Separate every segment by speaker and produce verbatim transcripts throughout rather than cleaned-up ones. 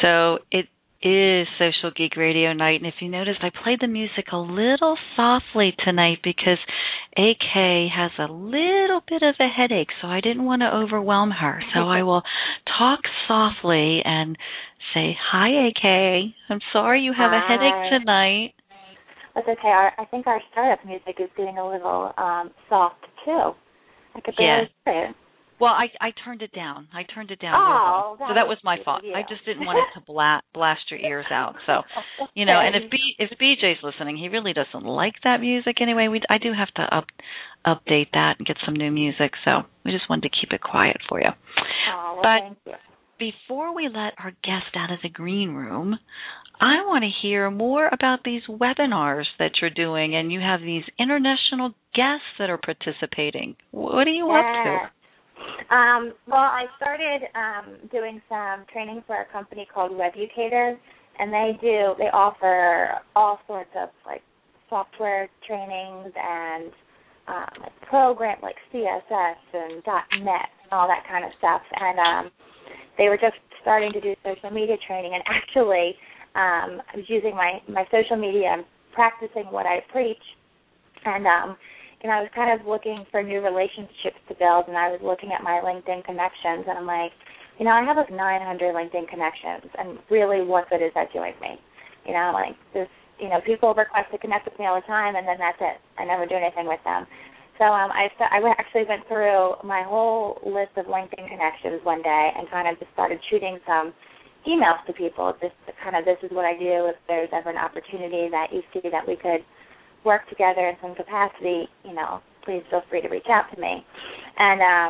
Speaker 1: So it is Social Geek Radio Night, and if you noticed, I played the music a little softly tonight because A K has a little bit of a headache, so I didn't want to overwhelm her. So I will talk softly and say, "Hi, A K. I'm sorry you have
Speaker 2: Hi.
Speaker 1: a headache tonight."
Speaker 2: That's okay. Our, I think our startup music is getting a little um, soft, too. I could barely
Speaker 1: Yeah.
Speaker 2: hear it.
Speaker 1: Well, I I turned it down. I turned it down.
Speaker 2: Oh, that
Speaker 1: so that
Speaker 2: was
Speaker 1: was my fault. I just didn't want it to bla- blast your ears out. So, you know, and if B, if B J's listening, he really doesn't like that music anyway. We I do have to up update that and get some new music. So we just wanted to keep it quiet for you.
Speaker 2: Oh, well,
Speaker 1: but
Speaker 2: thank you.
Speaker 1: Before we let our guest out of the green room, I want to hear more about these webinars that you're doing, and you have these international guests that are participating. What are you
Speaker 2: yeah.
Speaker 1: up to?
Speaker 2: Um, well, I started um, doing some training for a company called Webucator, and they do they offer all sorts of like software trainings and um, like program like C S S and .net and all that kind of stuff. And um, they were just starting to do social media training, and actually um, I was using my my social media and practicing what I preach, and um, And I was kind of looking for new relationships to build, and I was looking at my LinkedIn connections, and I'm like, you know, I have like nine hundred LinkedIn connections, and really what good is that doing me? You know, like this, you know, people request to connect with me all the time, and then that's it. I never do anything with them. So um, I, st- I actually went through my whole list of LinkedIn connections one day and kind of just started shooting some emails to people, just to kind of, this is what I do. If there's ever an opportunity that you see that we could work together in some capacity, you know, please feel free to reach out to me. And um,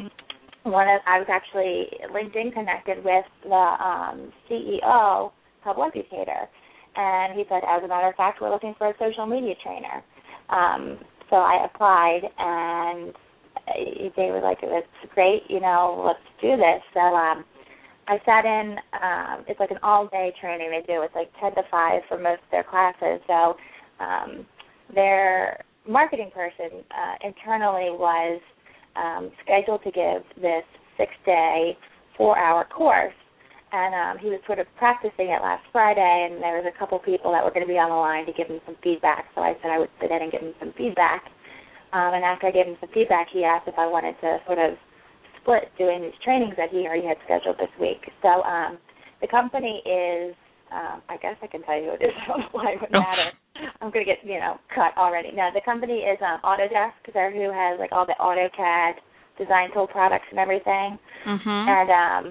Speaker 2: one of I was actually LinkedIn connected with the um, C E O of Webucator, and he said, as a matter of fact, we're looking for a social media trainer. Um, so I applied, and they were like, "It's great, you know, let's do this." So um, I sat in. Um, it's like an all-day training they do. It's like ten to five for most of their classes. So um, their marketing person uh, internally was um, scheduled to give this six-day, four-hour course, and um, he was sort of practicing it last Friday, and there was a couple people that were going to be on the line to give him some feedback, so I said I would sit in and give him some feedback. Um, and after I gave him some feedback, he asked if I wanted to sort of split doing these trainings that he already had scheduled this week. So um, the company is, um, I guess I can tell you who it is. I don't know why it would matter. I'm going to get, you know, cut already. No, the company is um, Autodesk, there who has, like, all the AutoCAD design tool products and everything.
Speaker 1: Mm-hmm.
Speaker 2: And um,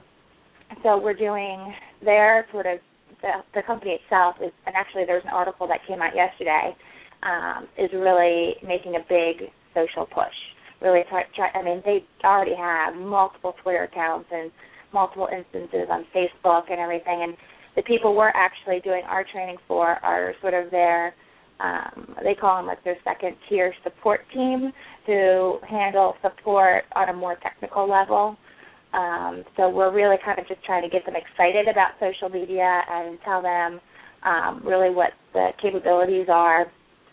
Speaker 2: so we're doing their sort of, the, the company itself is, and actually there's an article that came out yesterday, um, is really making a big social push. Really try, try, I mean, they already have multiple Twitter accounts and multiple instances on Facebook and everything, and the people we're actually doing our training for are sort of their, um, they call them like their second-tier support team who handle support on a more technical level. Um, so we're really kind of just trying to get them excited about social media and tell them um, really what the capabilities are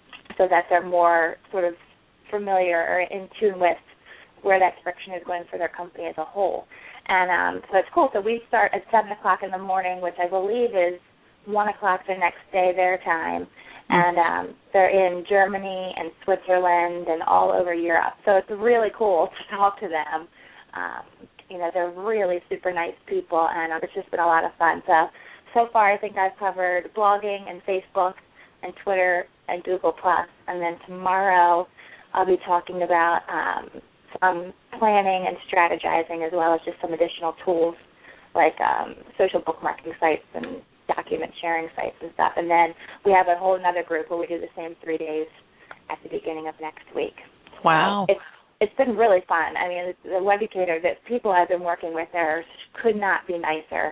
Speaker 2: so that they're more sort of familiar or in tune with where that direction is going for their company as a whole. And um, so it's cool. So we start at seven o'clock in the morning, which I believe is one o'clock the next day their time. And um, they're in Germany and Switzerland and all over Europe. So it's really cool to talk to them. Um, you know, they're really super nice people, and um, it's just been a lot of fun. So, so far I think I've covered blogging and Facebook and Twitter and Google Plus. And then tomorrow I'll be talking about um, some planning and strategizing as well as just some additional tools like um, social bookmarking sites and document sharing sites and stuff. And then we have a whole other group where we do the same three days at the beginning of next week.
Speaker 1: Wow.
Speaker 2: So it's, it's been really fun. I mean, the Webucator that people I've been working with there could not be nicer.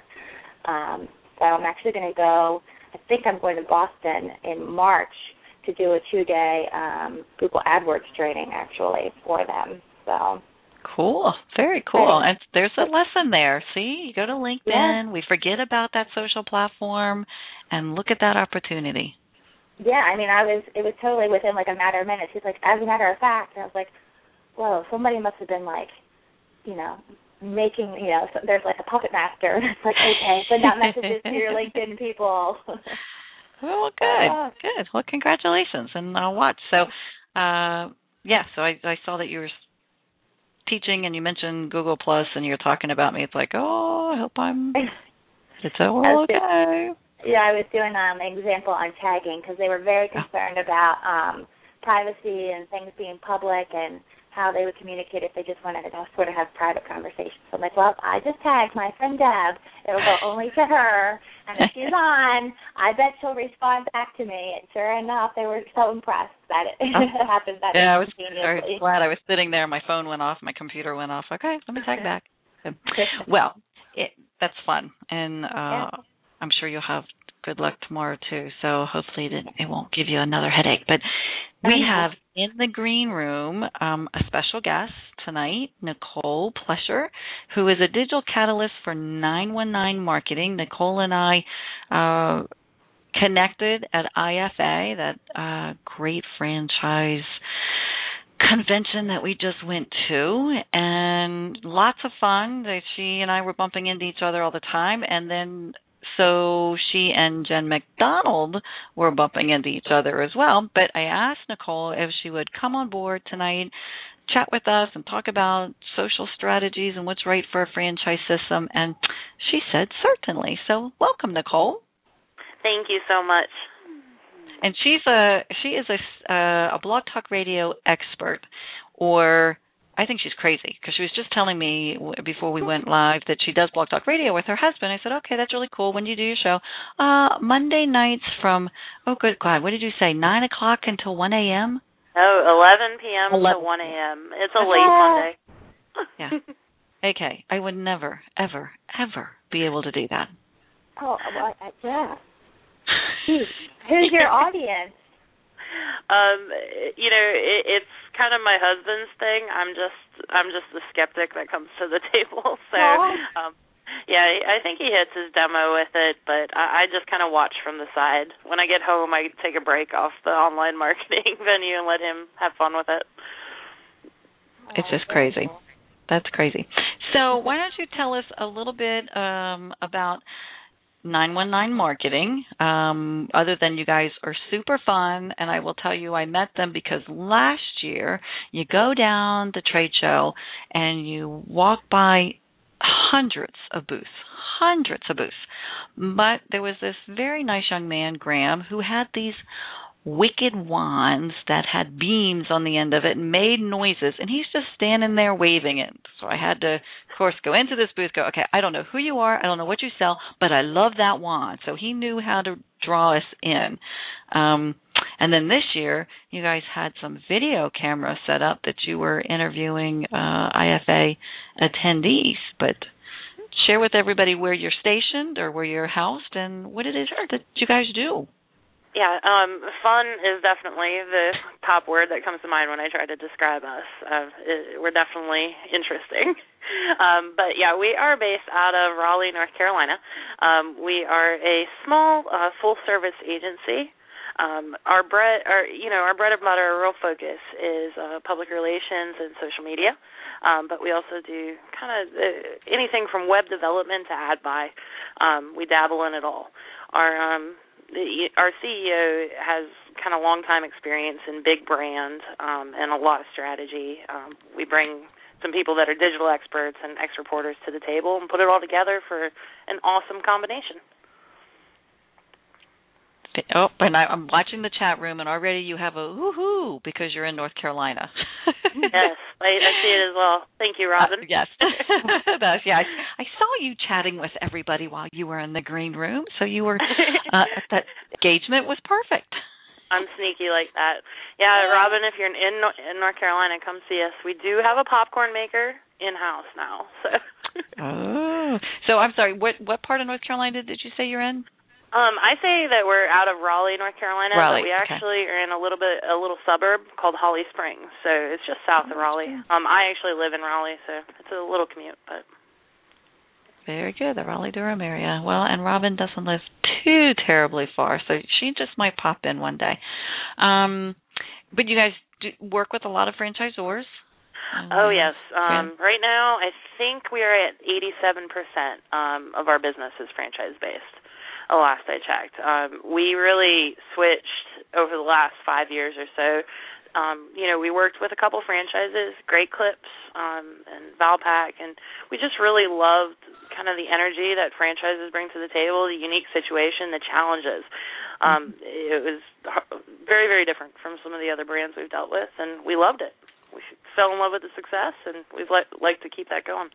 Speaker 2: Um, so I'm actually going to go, I think I'm going to Boston in March to do a two-day um, Google AdWords training, actually, for them. So
Speaker 1: cool. Very cool. And there's a lesson there. See, you go to LinkedIn,
Speaker 2: yeah.
Speaker 1: we forget about that social platform, and look at that opportunity.
Speaker 2: Yeah, I mean, I was, it was totally within like a matter of minutes. He's like, as a matter of fact, and I was like, whoa, somebody must have been like, you know, making, you know, so there's like a puppet master. It's like, okay, send out messages to your LinkedIn people.
Speaker 1: Well, good, uh, good. Well, congratulations, and I'll watch. So, uh, yeah, so I, I saw that you were teaching, and you mentioned Google Plus, and you're talking about me. It's like, oh, I hope I'm, it's all okay.
Speaker 2: Yeah, I was doing um, an example on tagging because they were very concerned about um, privacy and things being public and how they would communicate if they just wanted to sort of have private conversations. So I'm like, well, I just tagged my friend Deb. It'll go only to her. And if she's on, I bet she'll respond back to me. And sure enough, they were so impressed that it oh. happened that
Speaker 1: yeah, I was very glad. I was sitting there. My phone went off. My computer went off. Okay, let me tag back. Well, it, that's fun. And uh, yeah. I'm sure you'll have good luck tomorrow, too. So hopefully it, it won't give you another headache. But we have in the green room um, a special guest tonight, Nicole Plesher, who is a digital catalyst for nine one nine Marketing. Nicole and I uh, connected at I F A, that uh, great franchise convention that we just went to, and lots of fun. She and I were bumping into each other all the time, and then so she and Jen McDonald were bumping into each other as well. But I asked Nicole if she would come on board tonight, chat with us, and talk about social strategies and what's right for a franchise system. And she said certainly. So welcome, Nicole.
Speaker 3: Thank you so much.
Speaker 1: And she's a she is a uh, a Blog Talk Radio expert, or I think she's crazy because she was just telling me before we went live that she does Blog Talk Radio with her husband. I said, okay, that's really cool. When do you do your show? Uh, Monday nights from, oh, good God, what did you say, nine o'clock until one a.m.?
Speaker 3: Oh, eleven p.m. to one a.m. It's a late Monday.
Speaker 1: Yeah. Okay, I would never, ever, ever be able to do that.
Speaker 2: Oh, well, yeah. Who's your audience?
Speaker 3: Um, you know, it, it's kind of my husband's thing. I'm just, I'm just the skeptic that comes to the table. So, um, yeah, I think he hits his demo with it, but I, I just kind of watch from the side. When I get home, I take a break off the online marketing venue and let him have fun with it.
Speaker 1: It's just crazy. That's crazy. So, why don't you tell us a little bit um, about nine one nine Marketing, um, other than you guys are super fun, and I will tell you I met them because last year you go down the trade show and you walk by hundreds of booths, hundreds of booths, but there was this very nice young man, Graham, who had these wicked wands that had beams on the end of it and made noises, and he's just standing there waving it. So I had to, of course, go into this booth, go, okay, I don't know who you are, I don't know what you sell, but I love that wand. So he knew how to draw us in. Um, and then this year, you guys had some video cameras set up that you were interviewing uh, I F A attendees, but share with everybody where you're stationed or where you're housed and what it is that you guys do.
Speaker 3: Yeah, um, fun is definitely the top word that comes to mind when I try to describe us. Uh, it, we're definitely interesting. Um, but, yeah, we are based out of Raleigh, North Carolina. Um, we are a small uh, full-service agency. Um, our bread, our, you know, our bread and butter, our real focus is uh, public relations and social media. Um, but we also do kind of uh, anything from web development to ad buy. Um, we dabble in it all. Our um, The, our C E O has kind of long-time experience in big brand um, and a lot of strategy. Um, we bring some people that are digital experts and ex-reporters to the table and put it all together for an awesome combination.
Speaker 1: Oh, and I, I'm watching the chat room, and already you have a woohoo because you're in North Carolina.
Speaker 3: Yes, I, I see it as well. Thank you, Robin.
Speaker 1: Uh, yes. That's, yeah, I, I saw you chatting with everybody while you were in the green room, so you were uh, that engagement was perfect.
Speaker 3: I'm sneaky like that. Yeah, Robin, if you're in, in North Carolina, come see us. We do have a popcorn maker in-house now. So.
Speaker 1: Oh, so I'm sorry. What what part of North Carolina did you say you're in?
Speaker 3: Um, I say that we're out of Raleigh, North Carolina,
Speaker 1: Raleigh,
Speaker 3: but we actually okay. are in a little bit a little suburb called Holly Springs, so it's just south of Raleigh. Um, I actually live in Raleigh, so it's a little commute, but
Speaker 1: very good, the Raleigh-Durham area. Well, and Robin doesn't live too terribly far, so she just might pop in one day. Um, but you guys do work with a lot of franchisors?
Speaker 3: Oh, yes. Um, right now, I think we are at eighty-seven percent um, of our business is franchise-based, the last I checked. Um, we really switched over the last five years or so. Um, you know, we worked with a couple franchises, Great Clips um, and Valpak, and we just really loved kind of the energy that franchises bring to the table, the unique situation, the challenges. Um, it was very, very different from some of the other brands we've dealt with, and we loved it. We fell in love with the success, and we'd like, like to keep that going.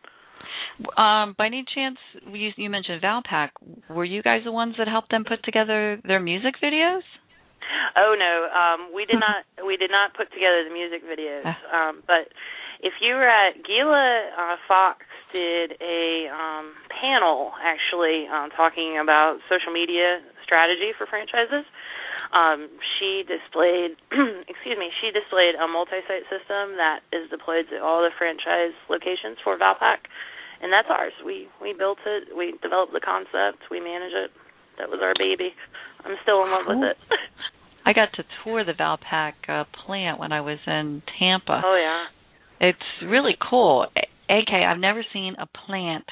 Speaker 1: Um, by any chance, you, you mentioned Valpak. Were you guys the ones that helped them put together their music videos?
Speaker 3: Oh no, um, we did not. We did not put together the music videos. Um, but if you were at Gila, uh, Fox did a um, panel actually uh, talking about social media strategy for franchises. Um, she displayed, excuse me, she displayed a multi-site system that is deployed to all the franchise locations for Valpak, and that's ours. We we built it, we developed the concept, we manage it. That was our baby. I'm still in love cool. with it.
Speaker 1: I got to tour the Valpak uh, plant when I was in Tampa.
Speaker 3: Oh yeah,
Speaker 1: it's really cool. A K, I've never seen a plant.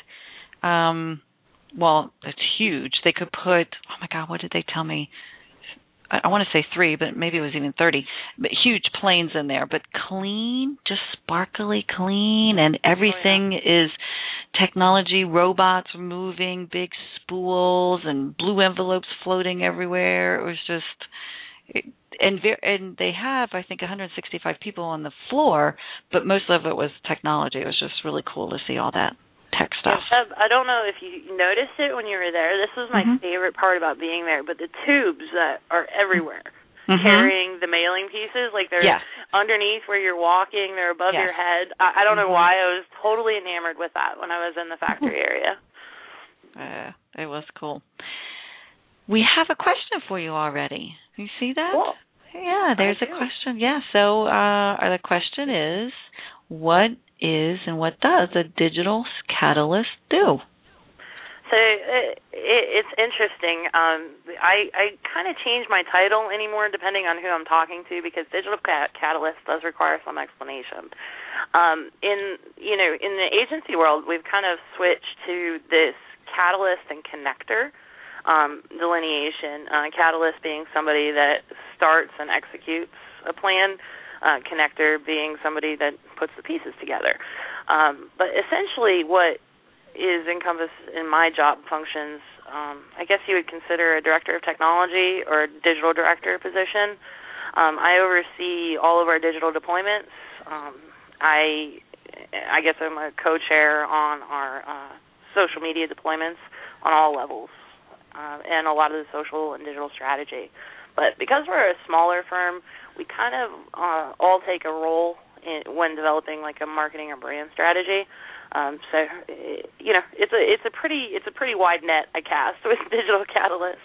Speaker 1: Um, well, it's huge. They could put. Oh my God, what did they tell me? I want to say three, but maybe it was even thirty, but huge planes in there, but clean, just sparkly clean, and everything oh, yeah. is technology, robots moving, big spools, and blue envelopes floating everywhere. It was just, and, and they have, I think, one hundred sixty-five people on the floor, but most of it was technology. It was just really cool to see all that tech stuff.
Speaker 3: Yeah, I don't know if you noticed it when you were there. This was my mm-hmm. favorite part about being there, but the tubes that are everywhere mm-hmm. carrying the mailing pieces, like they're
Speaker 1: yes.
Speaker 3: underneath where you're walking, they're above
Speaker 1: yes.
Speaker 3: your head. I, I don't
Speaker 1: mm-hmm.
Speaker 3: know why. I was totally enamored with that when I was in the factory area.
Speaker 1: Uh, it was cool. We have a question for you already. You see that?
Speaker 3: Cool.
Speaker 1: Yeah, there's a question. Yeah, so uh, the question is, what is and what does a digital catalyst do?
Speaker 3: So it, it, it's interesting. Um, I, I kind of change my title anymore depending on who I'm talking to because digital cat- catalyst does require some explanation. Um, in you know in the agency world, we've kind of switched to this catalyst and connector um, delineation. Uh, catalyst being somebody that starts and executes a plan. Uh, connector being somebody that puts the pieces together. Um, but essentially what is encompassed in my job functions, um, I guess you would consider a director of technology or a digital director position. Um, I oversee all of our digital deployments. Um, I I guess I'm a co-chair on our uh, social media deployments on all levels uh, and a lot of the social and digital strategy. But because we're a smaller firm, we kind of uh, all take a role in, when developing like a marketing or brand strategy. Um, so, you know, it's a it's a pretty it's a pretty wide net I cast with Digital Catalyst.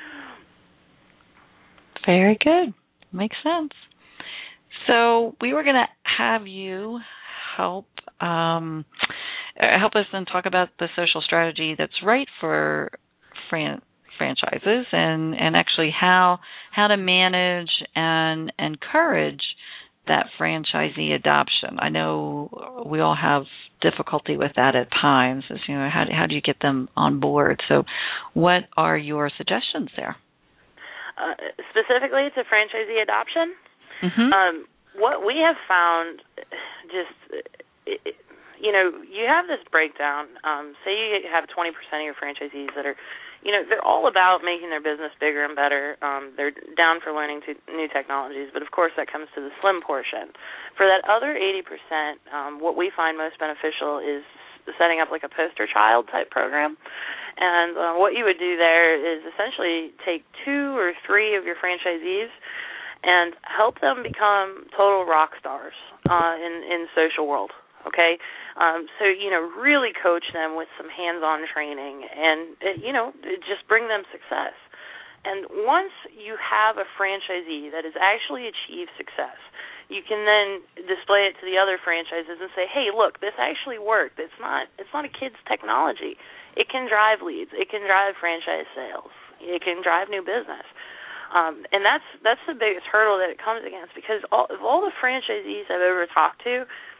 Speaker 1: Very good, makes sense. So we were going to have you help um, help us and talk about the social strategy that's right for fran- franchises and, and actually how how to manage and encourage that franchisee adoption. I know we all have difficulty with that at times. As you know, how do, how do you get them on board? So, what are your suggestions there?
Speaker 3: Uh, specifically to franchisee adoption,
Speaker 1: mm-hmm.
Speaker 3: um, what we have found, just it, you know, you have this breakdown. Um, say you have twenty percent of your franchisees that are, you know, they're all about making their business bigger and better. Um, they're down for learning to new technologies, but of course that comes to the slim portion. For that other eighty percent, um, what we find most beneficial is setting up like a poster child type program. And uh, what you would do there is essentially take two or three of your franchisees and help them become total rock stars uh, in in social world. Okay, um, so you know, really coach them with some hands-on training, and uh, you know, just bring them success. And once you have a franchisee that has actually achieved success, you can then display it to the other franchises and say, "Hey, look, this actually worked. It's not it's not a kid's technology. It can drive leads. It can drive franchise sales. It can drive new business." Um, and that's that's the biggest hurdle that it comes against, because all, of all the franchisees I've ever talked to,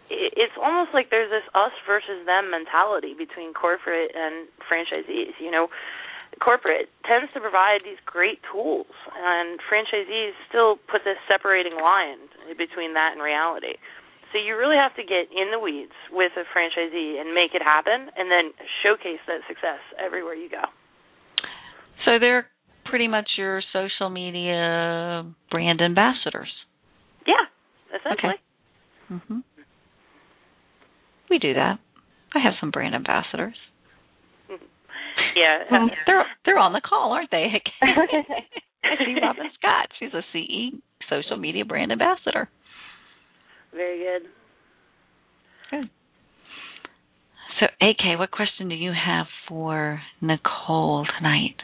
Speaker 3: it's almost like there's this us versus them mentality between corporate and franchisees. You know, corporate tends to provide these great tools, and franchisees still put this separating line between that and reality. So you really have to get in the weeds with a franchisee and make it happen, and then showcase that success everywhere you go.
Speaker 1: So they're pretty much your social media brand ambassadors.
Speaker 3: Yeah, essentially.
Speaker 1: Okay. Mm-hmm. We do that. I have some brand ambassadors.
Speaker 3: Yeah,
Speaker 1: um, they're they're on the call, aren't they? See Robin Scott. She's a C E social media brand ambassador.
Speaker 3: Very good.
Speaker 1: Good. So, A K, what question do you have for Nicole tonight?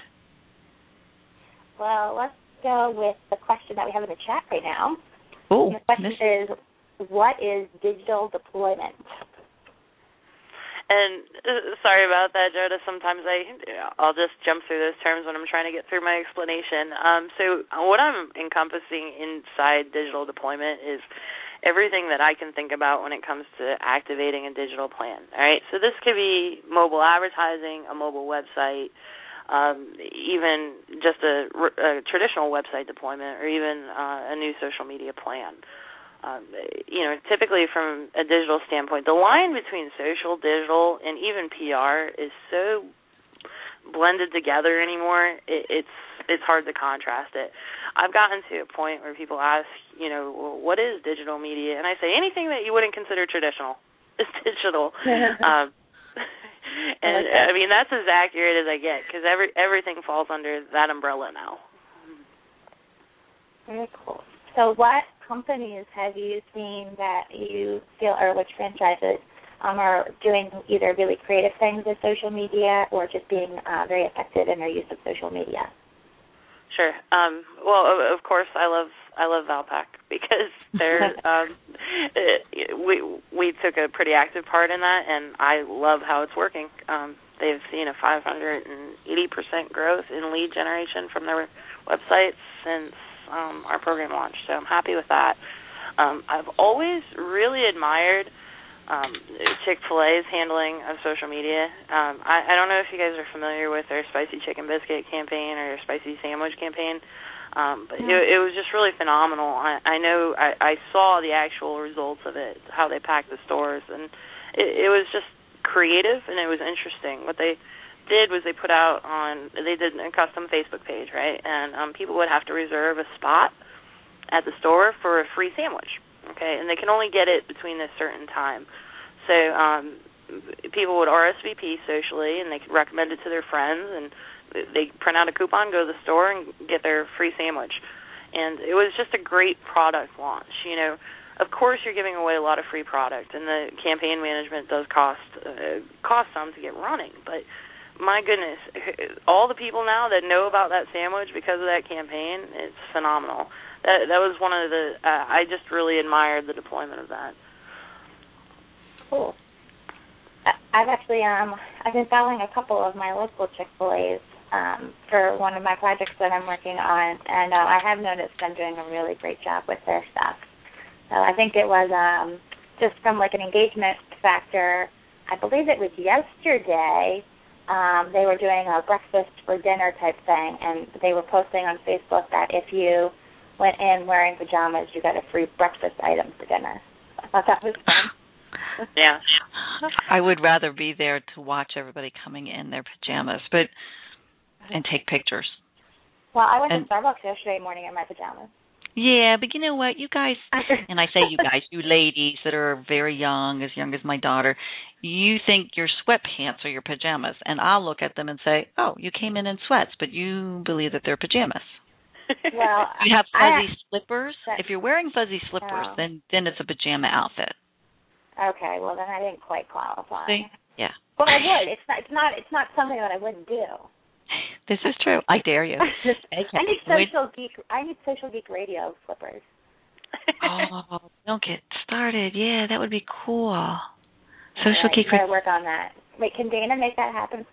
Speaker 2: Well, let's go with the question that we have in the chat right now.
Speaker 1: Oh,
Speaker 2: the question is, what is digital deployment?
Speaker 3: And uh, sorry about that, Joda. Sometimes I, I'll just jump through those terms when I'm trying to get through my explanation. Um, so what I'm encompassing inside digital deployment is everything that I can think about when it comes to activating a digital plan. All right, so this could be mobile advertising, a mobile website, um, even just a, a traditional website deployment, or even uh, a new social media plan. Um, you know, typically from a digital standpoint, the line between social, digital, and even P R is so blended together anymore. It, it's it's hard to contrast it. I've gotten to a point where people ask, you know, well, what is digital media? And I say anything that you wouldn't consider traditional is digital. um, and I, like I mean that's as accurate as I get, because every everything falls under that umbrella now.
Speaker 2: Very cool. So what companies have you seen that you feel, or which franchises um, are doing either really creative things with social media or just being uh, very effective in their use of social media?
Speaker 3: Sure. Um, well, of course, I love I love Valpak, because they're um, it, we we took a pretty active part in that, and I love how it's working. Um, they've seen a five hundred eighty percent growth in lead generation from their websites since Um, our program launch, so I'm happy with that. Um, I've always really admired um, Chick-fil-A's handling of social media. Um, I, I don't know if you guys are familiar with their spicy chicken biscuit campaign or their spicy sandwich campaign, um, but yeah. it, it was just really phenomenal. I, I know I, I saw the actual results of it, how they packed the stores, and it, it was just creative and it was interesting. What they did was they put out on, they did a custom Facebook page, right, and um, people would have to reserve a spot at the store for a free sandwich, okay, and they can only get it between a certain time. So um, people would R S V P socially, and they could recommend it to their friends, and they print out a coupon, go to the store, and get their free sandwich. And it was just a great product launch. You know, of course you're giving away a lot of free product, and the campaign management does cost uh, cost some to get running, but my goodness, all the people now that know about that sandwich because of that campaign, it's phenomenal. That that was one of the, uh, I just really admired the deployment of that.
Speaker 2: Cool. I've actually, um, I've been following a couple of my local Chick-fil-A's um, for one of my projects that I'm working on, and uh, I have noticed them doing a really great job with their stuff. So I think it was um, just from like an engagement factor, I believe it was yesterday, Um, they were doing a breakfast for dinner type thing, and they were posting on Facebook that if you went in wearing pajamas, you got a free breakfast item for dinner. I thought that was fun.
Speaker 3: Yeah.
Speaker 1: I would rather be there to watch everybody coming in their pajamas, but and take pictures.
Speaker 2: Well, I went
Speaker 1: and,
Speaker 2: to Starbucks yesterday morning in my pajamas.
Speaker 1: Yeah, but you know what? You guys, and I say you guys, you ladies that are very young, as young as my daughter, you think your sweatpants are your pajamas, and I'll look at them and say, oh, you came in in sweats, but you believe that they're pajamas.
Speaker 2: Well,
Speaker 1: you have fuzzy
Speaker 2: I,
Speaker 1: slippers.
Speaker 2: that,
Speaker 1: if you're wearing fuzzy slippers,
Speaker 2: no.
Speaker 1: then then it's a pajama outfit.
Speaker 2: Okay, well then I didn't quite qualify.
Speaker 1: See? Yeah.
Speaker 2: But I would. It's not. It's not. It's not something that I wouldn't do.
Speaker 1: This is true. I dare you.
Speaker 2: I need social geek. I need social geek radio slippers.
Speaker 1: Oh, don't get started. Yeah, that would be cool. Social
Speaker 2: right,
Speaker 1: geek.
Speaker 2: Gotta work on that. Wait, can Dana make that happen for us?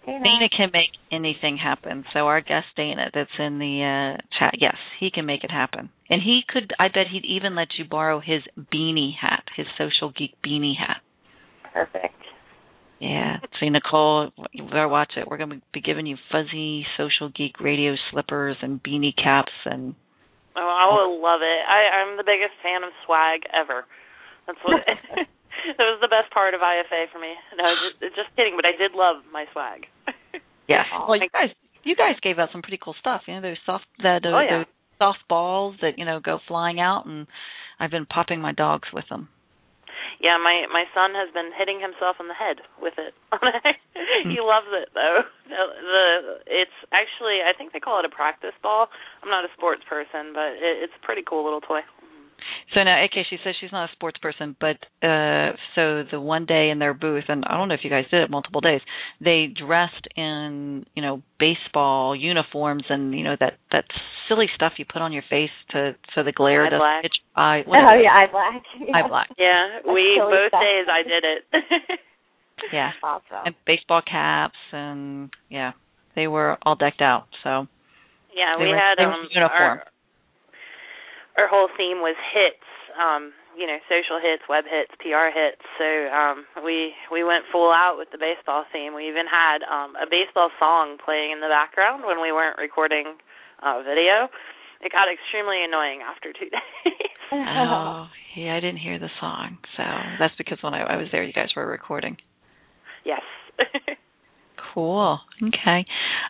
Speaker 2: Dana.
Speaker 1: Dana can make anything happen. So our guest Dana that's in the uh, chat, yes, he can make it happen. And he could, I bet he'd even let you borrow his beanie hat, his Social Geek beanie hat.
Speaker 2: Perfect.
Speaker 1: Yeah. See, Nicole, you better watch it. We're going to be giving you fuzzy Social Geek radio slippers and beanie caps. And
Speaker 3: oh, I will love it. I, I'm the biggest fan of swag ever. That's what that was the best part of I F A for me. No, just, just kidding, but I did love my swag.
Speaker 1: Yeah. Well, you guys, you guys gave out some pretty cool stuff. You know, those soft, that uh,
Speaker 3: oh, yeah.
Speaker 1: those soft balls that you know go flying out, and I've been popping my dogs with them.
Speaker 3: Yeah, my my son has been hitting himself in the head with it. He loves it though. The, the it's actually, I think they call it a practice ball. I'm not a sports person, but it, it's a pretty cool little toy.
Speaker 1: So now, A K, she says she's not a sports person, but uh, so the one day in their booth, and I don't know if you guys did it multiple days, they dressed in, you know, baseball uniforms and, you know, that, that silly stuff you put on your face to so the glare
Speaker 3: eye
Speaker 1: doesn't
Speaker 3: black.
Speaker 1: hit your eye.
Speaker 2: Oh, yeah, eye black. Yeah.
Speaker 1: Eye black.
Speaker 3: Yeah, we, both
Speaker 2: stuff.
Speaker 3: days I did it.
Speaker 1: Yeah.
Speaker 2: Awesome.
Speaker 1: And baseball caps, and, yeah, they were all decked out, so.
Speaker 3: Yeah,
Speaker 1: they
Speaker 3: we
Speaker 1: were,
Speaker 3: had
Speaker 1: they were
Speaker 3: um,
Speaker 1: uniform.
Speaker 3: our, our whole theme was hits, um, you know, social hits, web hits, P R hits. So um, we we went full out with the baseball theme. We even had um, a baseball song playing in the background when we weren't recording uh, video. It got extremely annoying after two days.
Speaker 1: Oh, yeah, I didn't hear the song, so that's because when I, I was there, you guys were recording.
Speaker 3: Yes.
Speaker 1: Cool. Okay.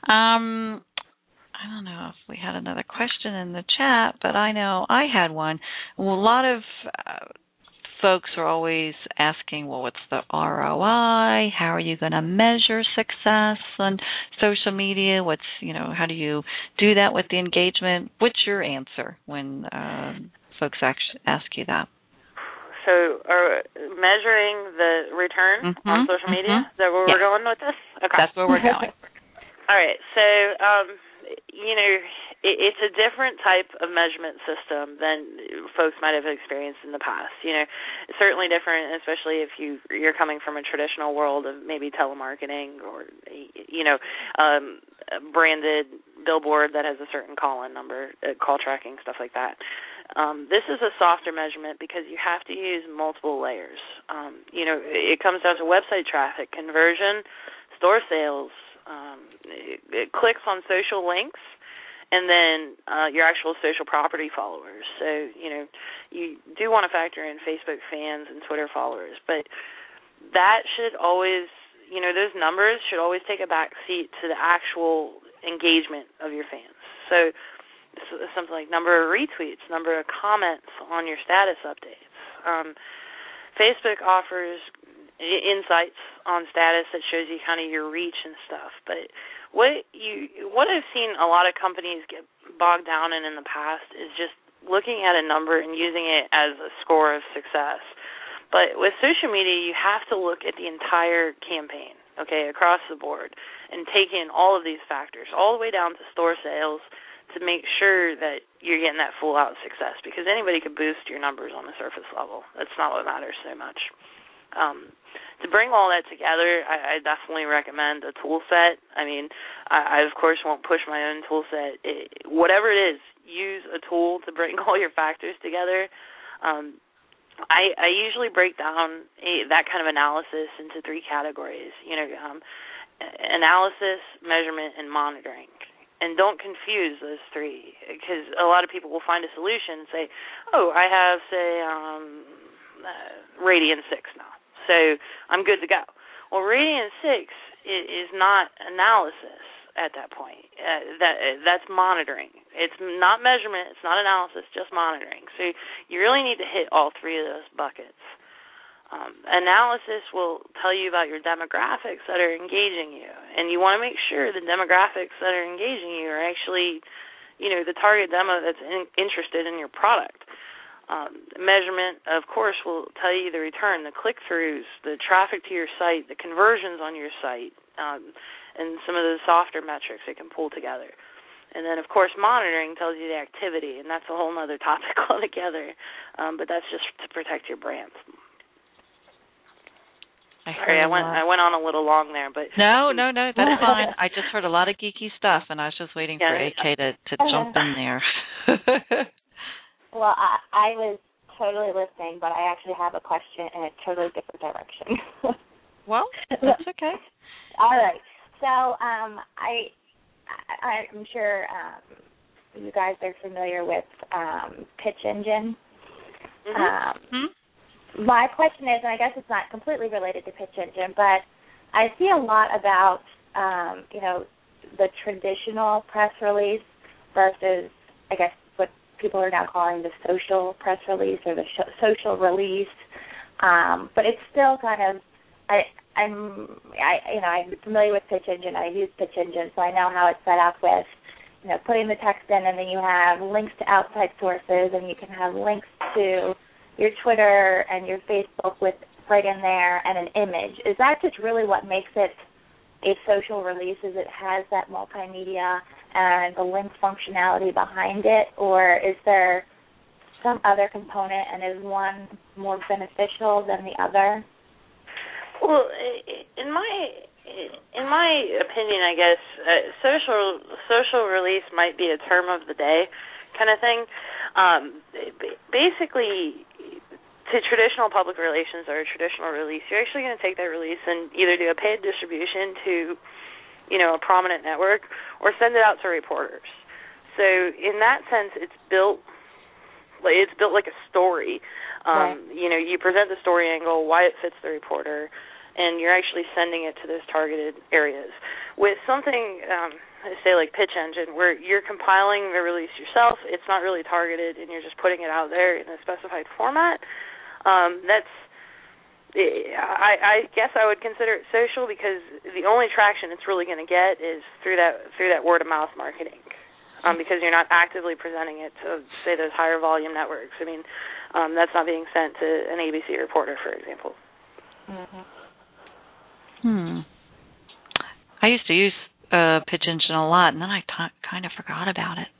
Speaker 1: Um, I don't know if we had another question in the chat, but I know I had one. Well, a lot of uh, folks are always asking, well, what's the R O I? How are you going to measure success on social media? What's, you know, how do you do that with the engagement? What's your answer when um, folks actually ask you that?
Speaker 3: So, are measuring the return
Speaker 1: mm-hmm,
Speaker 3: on social media?
Speaker 1: Mm-hmm.
Speaker 3: Is that where
Speaker 1: yeah.
Speaker 3: we're going with this? Okay.
Speaker 1: That's where we're going.
Speaker 3: All right. So, um, you know, it, it's a different type of measurement system than folks might have experienced in the past. You know, it's certainly different, especially if you, you're coming from a traditional world of maybe telemarketing or, you know, um, a branded billboard that has a certain call-in number, uh, call tracking, stuff like that. Um, this is a softer measurement because you have to use multiple layers. Um, you know, it comes down to website traffic, conversion, store sales, um, it, it clicks on social links, and then uh, your actual social property followers. So, you know, you do want to factor in Facebook fans and Twitter followers, but that should always, you know, those numbers should always take a back seat to the actual engagement of your fans. So something like number of retweets, number of comments on your status updates. Um, Facebook offers insights on status that shows you kind of your reach and stuff. But what you what I've seen a lot of companies get bogged down in in the past is just looking at a number and using it as a score of success. But with social media, you have to look at the entire campaign, okay, across the board, and take in all of these factors, all the way down to store sales, to make sure that you're getting that full-out success, because anybody could boost your numbers on the surface level. That's not what matters so much. Um, to bring all that together, I, I definitely recommend a tool set. I mean, I, I, of course, won't push my own tool set. It, whatever it is, use a tool to bring all your factors together. Um, I, I usually break down a, that kind of analysis into three categories, you know, um, analysis, measurement, and monitoring. And don't confuse those three, because a lot of people will find a solution and say, oh, I have, say, um, uh, Radian six now, so I'm good to go. Well, Radian six is, is not analysis at that point. Uh, that That's monitoring. It's not measurement. It's not analysis, just monitoring. So you really need to hit all three of those buckets. Um, analysis will tell you about your demographics that are engaging you, and you want to make sure the demographics that are engaging you are actually, you know, the target demo that's in, interested in your product. Um, measurement, of course, will tell you the return, the click-throughs, the traffic to your site, the conversions on your site, um, and some of the softer metrics it can pull together. And then, of course, monitoring tells you the activity, and that's a whole other topic altogether, um, but that's just to protect your brand.
Speaker 1: I
Speaker 3: Sorry, I went I went on a little long there, but
Speaker 1: no, no, no, that's fine. I just heard a lot of geeky stuff, and I was just waiting
Speaker 3: yeah,
Speaker 1: for A K to, to jump in there.
Speaker 2: Well, I, I was totally listening, but I actually have a question in a totally different direction.
Speaker 1: Well, that's okay.
Speaker 2: All right. So um, I, I, I'm sure um, you guys are familiar with um, Pitch Engine.
Speaker 3: Mm-hmm.
Speaker 2: Um,
Speaker 1: hmm?
Speaker 2: My question is, and I guess it's not completely related to Pitch Engine, but I see a lot about, um, you know, the traditional press release versus, I guess, what people are now calling the social press release or the sh- social release. Um, but it's still kind of, I, I'm, I, you know, I'm familiar with Pitch Engine. I use Pitch Engine, so I know how it's set up with, you know, putting the text in, and then you have links to outside sources, and you can have links to your Twitter and your Facebook with right in there and an image. Is that just really what makes it a social release, is it has that multimedia and the link functionality behind it, or is there some other component, and is one more beneficial than the other?
Speaker 3: Well, in my in my opinion, I guess uh, social social release might be a term of the day kind of thing. Um, basically, to traditional public relations or a traditional release, you're actually going to take that release and either do a paid distribution to, you know, a prominent network, or send it out to reporters. So in that sense, it's built like it's built like a story. Um, right. You know, you present the story angle, why it fits the reporter, and you're actually sending it to those targeted areas. With something, um, say like Pitch Engine, where you're compiling the release yourself, it's not really targeted, and you're just putting it out there in a specified format. Um, that's, I, I guess I would consider it social, because the only traction it's really going to get is through that through that word of mouth marketing, um, because you're not actively presenting it to, say, those higher volume networks. I mean, um, that's not being sent to an A B C reporter, for example.
Speaker 2: Mm-hmm.
Speaker 1: Hmm. I used to use uh, Pitch Engine a lot, and then I t- kind of forgot about it.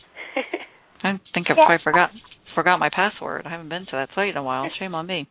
Speaker 1: I think I've
Speaker 2: yeah.
Speaker 1: probably forgot forgot my password. I haven't been to that site in a while. Shame on me.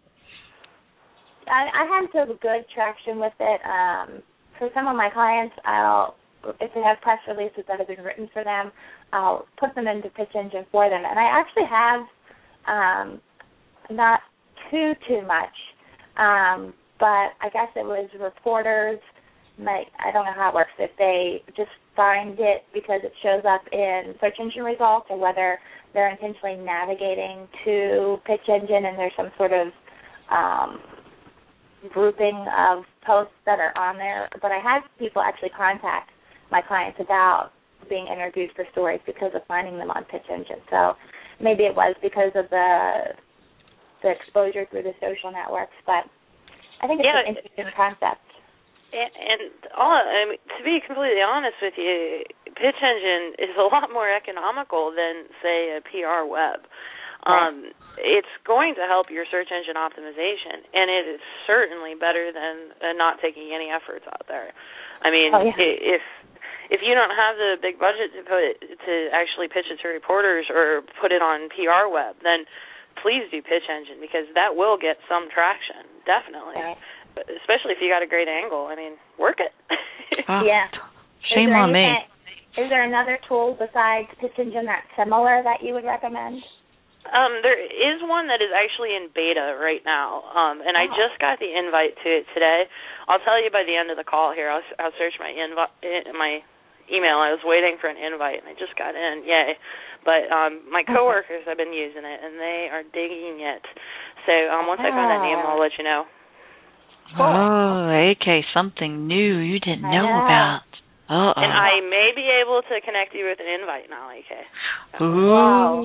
Speaker 2: I, I have some good traction with it. Um, for some of my clients, I'll, if they have press releases that have been written for them, I'll put them into Pitch Engine for them. And I actually have um, not too, too much, um, but I guess it was reporters, like, I don't know how it works, if they just find it because it shows up in search engine results, or whether they're intentionally navigating to Pitch Engine and there's some sort of um, grouping of posts that are on there. But I had people actually contact my clients about being interviewed for stories because of finding them on Pitch Engine. So maybe it was because of the the exposure through the social networks, but I think it's
Speaker 3: yeah,
Speaker 2: an interesting concept.
Speaker 3: And, and all, I mean, to be completely honest with you, Pitch Engine is a lot more economical than, say, a P R web.
Speaker 2: Right.
Speaker 3: Um, it's going to help your search engine optimization, and it is certainly better than uh, not taking any efforts out there. I mean,
Speaker 2: oh, yeah.
Speaker 3: if if you don't have the big budget to put it, to actually pitch it to reporters or put it on P R web, then please do Pitch Engine, because that will get some traction, definitely.
Speaker 2: Right.
Speaker 3: Especially if you got a great angle. I mean, work it.
Speaker 1: Oh,
Speaker 2: yeah.
Speaker 1: Shame on me.
Speaker 2: Is there another tool besides Pitch Engine that's similar that you would recommend?
Speaker 3: Um, there is one that is actually in beta right now, um, and
Speaker 2: oh.
Speaker 3: I just got the invite to it today. I'll tell you by the end of the call here. I'll, I'll search my invi- my email. I was waiting for an invite, and I just got in. Yay. But um, my coworkers have been using it, and they are digging it. So um, once I find that name, I'll let you know.
Speaker 2: Cool.
Speaker 1: Oh, A K, something new you didn't know,
Speaker 2: know.
Speaker 1: about. Uh-oh.
Speaker 3: And I may be able to connect you with an invite now, A K.
Speaker 1: Ooh.
Speaker 2: Wow.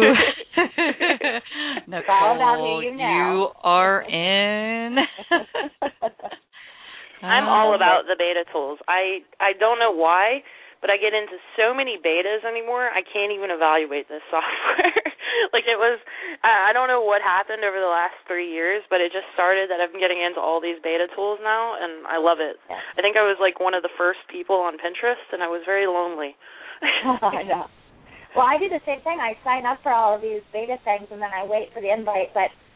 Speaker 1: Nicole,
Speaker 2: all about who you know.
Speaker 1: You are in.
Speaker 3: I'm all about the beta tools. I, I don't know why, but I get into so many betas anymore, I can't even evaluate this software. Like, it was, I don't know what happened over the last three years, but it just started that I'm getting into all these beta tools now, and I love it.
Speaker 2: Yeah.
Speaker 3: I think I was, like, one of the first people on Pinterest, and I was very lonely.
Speaker 2: I know. Well, I do the same thing. I sign up for all of these beta things, and then I wait for the invite, but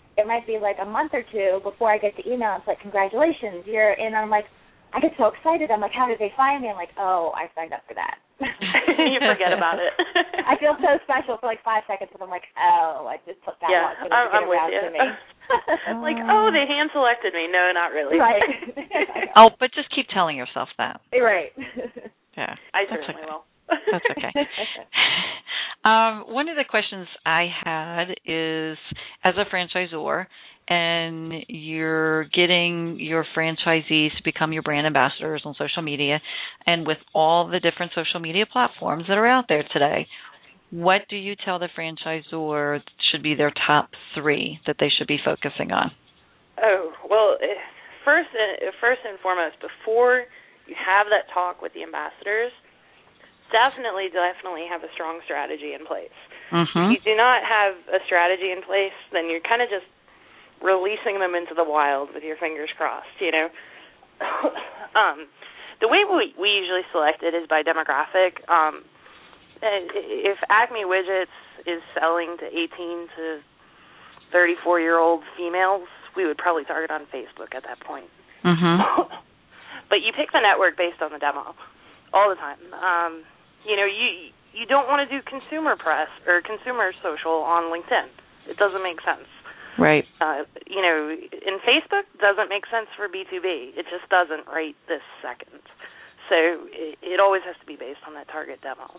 Speaker 2: it might be like a month or two before I get the email. It's like, congratulations, you're in. I'm like, I get so excited. I'm like, how did they find me? I'm like, oh, I signed up for that.
Speaker 3: You forget about it.
Speaker 2: I feel so special for like five seconds, and I'm like, oh, I just took that
Speaker 3: yeah,
Speaker 2: one. So
Speaker 3: I'm, I'm with
Speaker 2: around
Speaker 3: you.
Speaker 2: To me.
Speaker 3: Like, oh, they hand selected me. No, not really.
Speaker 2: Right.
Speaker 1: Oh, but just keep telling yourself that.
Speaker 2: Right.
Speaker 1: Yeah.
Speaker 3: I certainly
Speaker 1: okay.
Speaker 3: will.
Speaker 1: That's okay. Um, one of the questions I had is, as a franchisor, and you're getting your franchisees to become your brand ambassadors on social media, and with all the different social media platforms that are out there today, what do you tell the franchisor should be their top three that they should be focusing on?
Speaker 3: Oh, well, first, first and foremost, before you have that talk with the ambassadors, definitely, definitely have a strong strategy in place.
Speaker 1: Mm-hmm.
Speaker 3: If you do not have a strategy in place, then you're kind of just releasing them into the wild with your fingers crossed, you know. um, the way we, we usually select it is by demographic. Um, if Acme Widgets is selling to eighteen to thirty-four-year-old females, we would probably target on Facebook at that point.
Speaker 1: Mm-hmm.
Speaker 3: But you pick the network based on the demo all the time. Um, you know, you you don't want to do consumer press or consumer social on LinkedIn. It doesn't make sense.
Speaker 1: Right.
Speaker 3: Uh, you know, in Facebook, doesn't make sense for B two B. It just doesn't right this second. So it, it always has to be based on that target demo.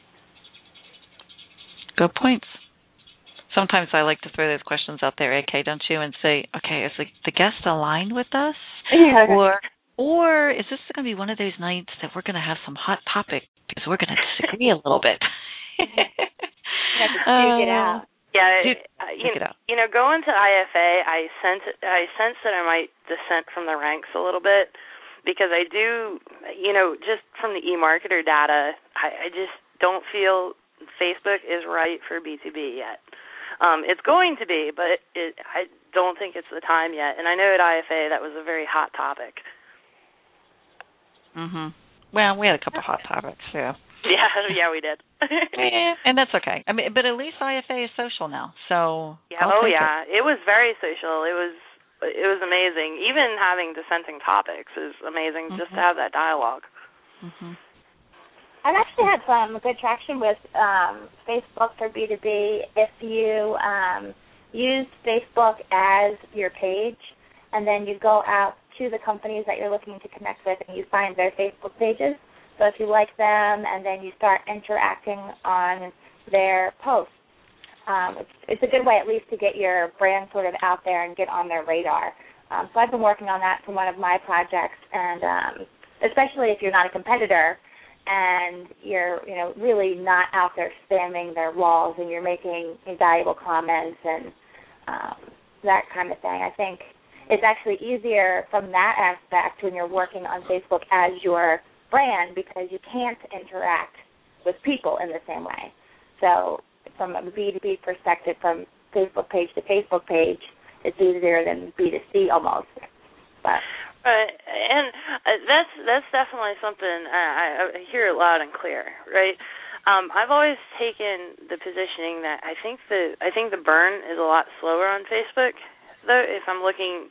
Speaker 1: Good points. Sometimes I like to throw those questions out there, A K, don't you, and say, okay, is the, the guest aligned with us?
Speaker 2: Yeah.
Speaker 1: Or or is this going to be one of those nights that we're going to have some hot topic because we're going to disagree a little bit?
Speaker 2: You have to figure it out.
Speaker 3: Yeah,
Speaker 1: Dude,
Speaker 3: uh, you,
Speaker 1: it out.
Speaker 3: you know, going to I F A, I sense I sense that I might dissent from the ranks a little bit because I do, you know, just from the eMarketer data, I, I just don't feel Facebook is right for B two B yet. Um, it's going to be, but it, I don't think it's the time yet. And I know at I F A that was a very hot topic.
Speaker 1: Mhm. Well, we had a couple of hot topics, yeah.
Speaker 3: Yeah, yeah, we did.
Speaker 1: Yeah, and that's okay. I mean, but at least I F A is social now, so
Speaker 3: yeah.
Speaker 1: I'll
Speaker 3: Oh,
Speaker 1: take
Speaker 3: yeah.
Speaker 1: It.
Speaker 3: It was very social. It was it was amazing. Even having dissenting topics is amazing, mm-hmm. just to have that dialogue.
Speaker 1: Mhm.
Speaker 2: I've actually had some good traction with um, Facebook for B two B. If you um, use Facebook as your page, and then you go out to the companies that you're looking to connect with, and you find their Facebook pages. So if you like them, and then you start interacting on their posts, um, it's, it's a good way at least to get your brand sort of out there and get on their radar. Um, so I've been working on that for one of my projects, and um, especially if you're not a competitor and you're, you know, really not out there spamming their walls and you're making valuable comments and um, that kind of thing. I think it's actually easier from that aspect when you're working on Facebook as your brand because you can't interact with people in the same way. So from a B two B perspective, from Facebook page to Facebook page, it's easier than B two C almost. But
Speaker 3: right, and uh, that's that's definitely something I, I hear loud and clear, right? Um, I've always taken the positioning that I think the I think the burn is a lot slower on Facebook, though. If I'm looking,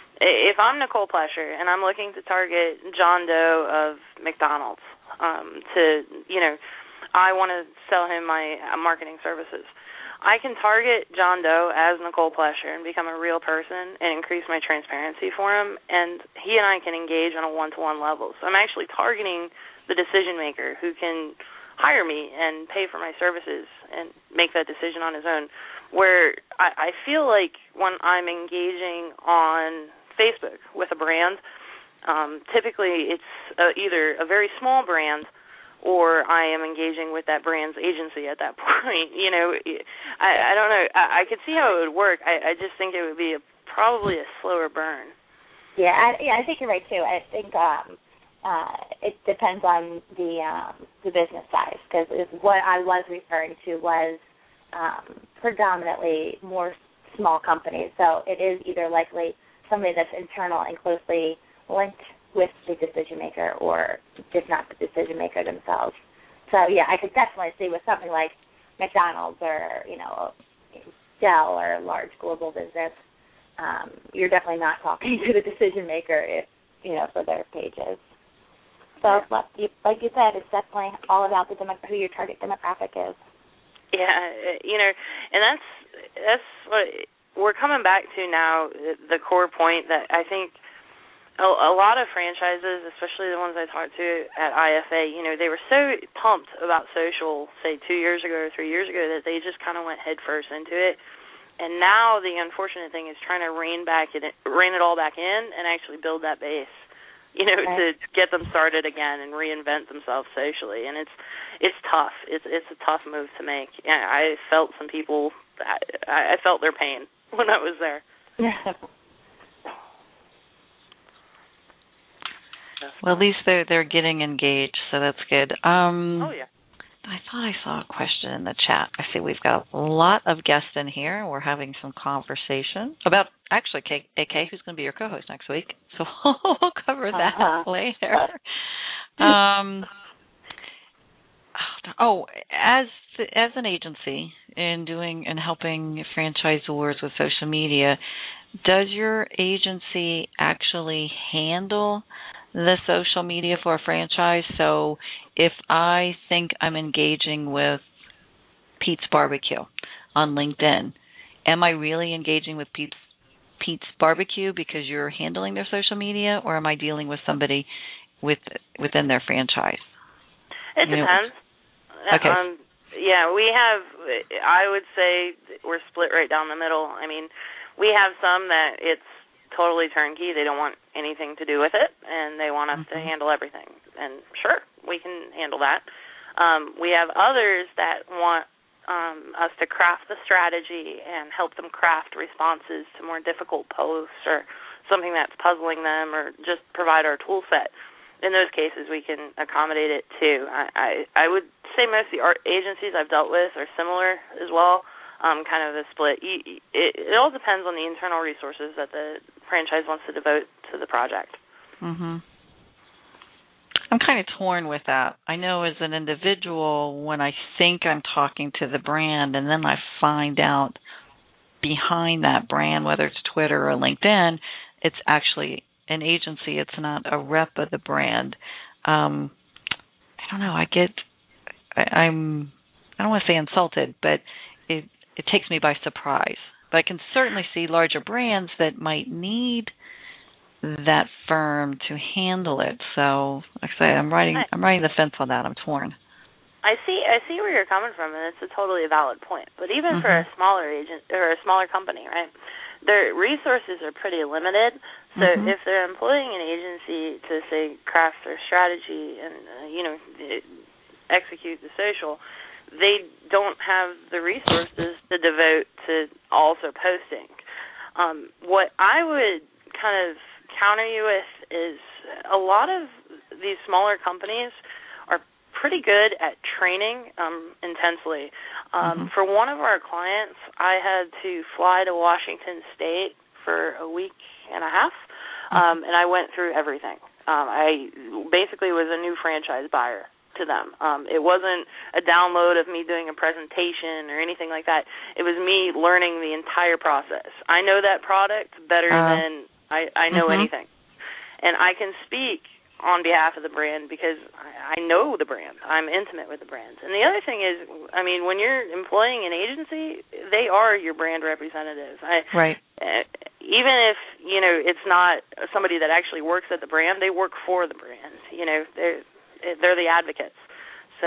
Speaker 3: if I'm Nicole Plesher and I'm looking to target John Doe of McDonald's, um, to you know, I want to sell him my uh, marketing services. I can target John Doe as Nicole Plesher and become a real person and increase my transparency for him, and he and I can engage on a one-to-one level. So I'm actually targeting the decision maker who can hire me and pay for my services and make that decision on his own, where I, I feel like when I'm engaging on Facebook with a brand, um, typically it's uh, either a very small brand or I am engaging with that brand's agency at that point. You know, I, I don't know. I, I could see how it would work. I, I just think it would be a, probably a slower burn.
Speaker 2: Yeah, I, yeah, I think you're right, too. I think um, uh, it depends on the um, the business size, because what I was referring to was um, predominantly more small companies. So it is either likely somebody that's internal and closely linked with the decision maker, or if not the decision maker themselves. So yeah, I could definitely see with something like McDonald's or, you know, Dell or a large global business, um, you're definitely not talking to the decision maker if, you know, for their pages. So, like you, like you said, it's definitely all about the demo- who your target demographic is.
Speaker 3: Yeah, you know, and that's that's what we're coming back to now. The core point that I think a, a lot of franchises, especially the ones I talked to at I F A, you know, they were so pumped about social, say two years ago or three years ago, that they just kind of went headfirst into it. And now the unfortunate thing is trying to rein back it, rein it all back in, and actually build that base, you know, okay. to get them started again and reinvent themselves socially. And it's it's tough. It's it's a tough move to make. And I felt some people. I, I felt their pain when I was there.
Speaker 1: Well, at least they're they're getting engaged, so that's good. Um,
Speaker 3: oh yeah.
Speaker 1: I thought I saw a question in the chat. I see we've got a lot of guests in here. We're having some conversation about, actually, A K, who's going to be your co-host next week. So we'll cover that uh-huh. later. Um, oh, as as an agency in doing and helping franchisors with social media, does your agency actually handle the social media for a franchise? So if I think I'm engaging with Pete's Barbecue on LinkedIn, am I really engaging with Pete's Pete's Barbecue because you're handling their social media, or am I dealing with somebody with within their franchise?
Speaker 3: It you depends. Know?
Speaker 1: Okay.
Speaker 3: Um, yeah, we have, I would say we're split right down the middle. I mean, we have some that it's totally turnkey. They don't want anything to do with it, and they want us mm-hmm. to handle everything. And sure, we can handle that. Um, we have others that want um, us to craft the strategy and help them craft responses to more difficult posts or something that's puzzling them, or just provide our tool set. In those cases, we can accommodate it too. I, I, I would say most of the art agencies I've dealt with are similar as well. Um, kind of a split. It, it all depends on the internal resources that the franchise wants to devote to the project.
Speaker 1: Mm-hmm. I'm kind of torn with that. I know as an individual, when I think I'm talking to the brand and then I find out behind that brand, whether it's Twitter or LinkedIn, it's actually an agency. It's not a rep of the brand. Um, I don't know. I get, I, I'm, I don't want to say insulted, but it, it takes me by surprise. But I can certainly see larger brands that might need that firm to handle it. So, like I say, I'm riding, I'm riding the fence on that. I'm torn.
Speaker 3: I see, I see where you're coming from, and it's a totally valid point. But even
Speaker 1: mm-hmm.
Speaker 3: for a smaller agent or a smaller company, right, their resources are pretty limited. So
Speaker 1: mm-hmm.
Speaker 3: if they're employing an agency to say craft their strategy and uh, you know execute the social, they don't have the resources to devote to also posting. Um, what I would kind of counter you with is a lot of these smaller companies are pretty good at training um, intensely. Um,
Speaker 1: mm-hmm.
Speaker 3: For one of our clients, I had to fly to Washington State for a week and a half, um, and I went through everything. Um, I basically was a new franchise buyer to them. Um, it wasn't a download of me doing a presentation or anything like that. It was me learning the entire process. I know that product better uh, than I, I know
Speaker 1: mm-hmm.
Speaker 3: anything. And I can speak on behalf of the brand because I, I know the brand. I'm intimate with the brand. And the other thing is, I mean, when you're employing an agency, they are your brand representative. I,
Speaker 1: right.
Speaker 3: Uh, even if, you know, it's not somebody that actually works at the brand, they work for the brand. You know, they're they're the advocates. So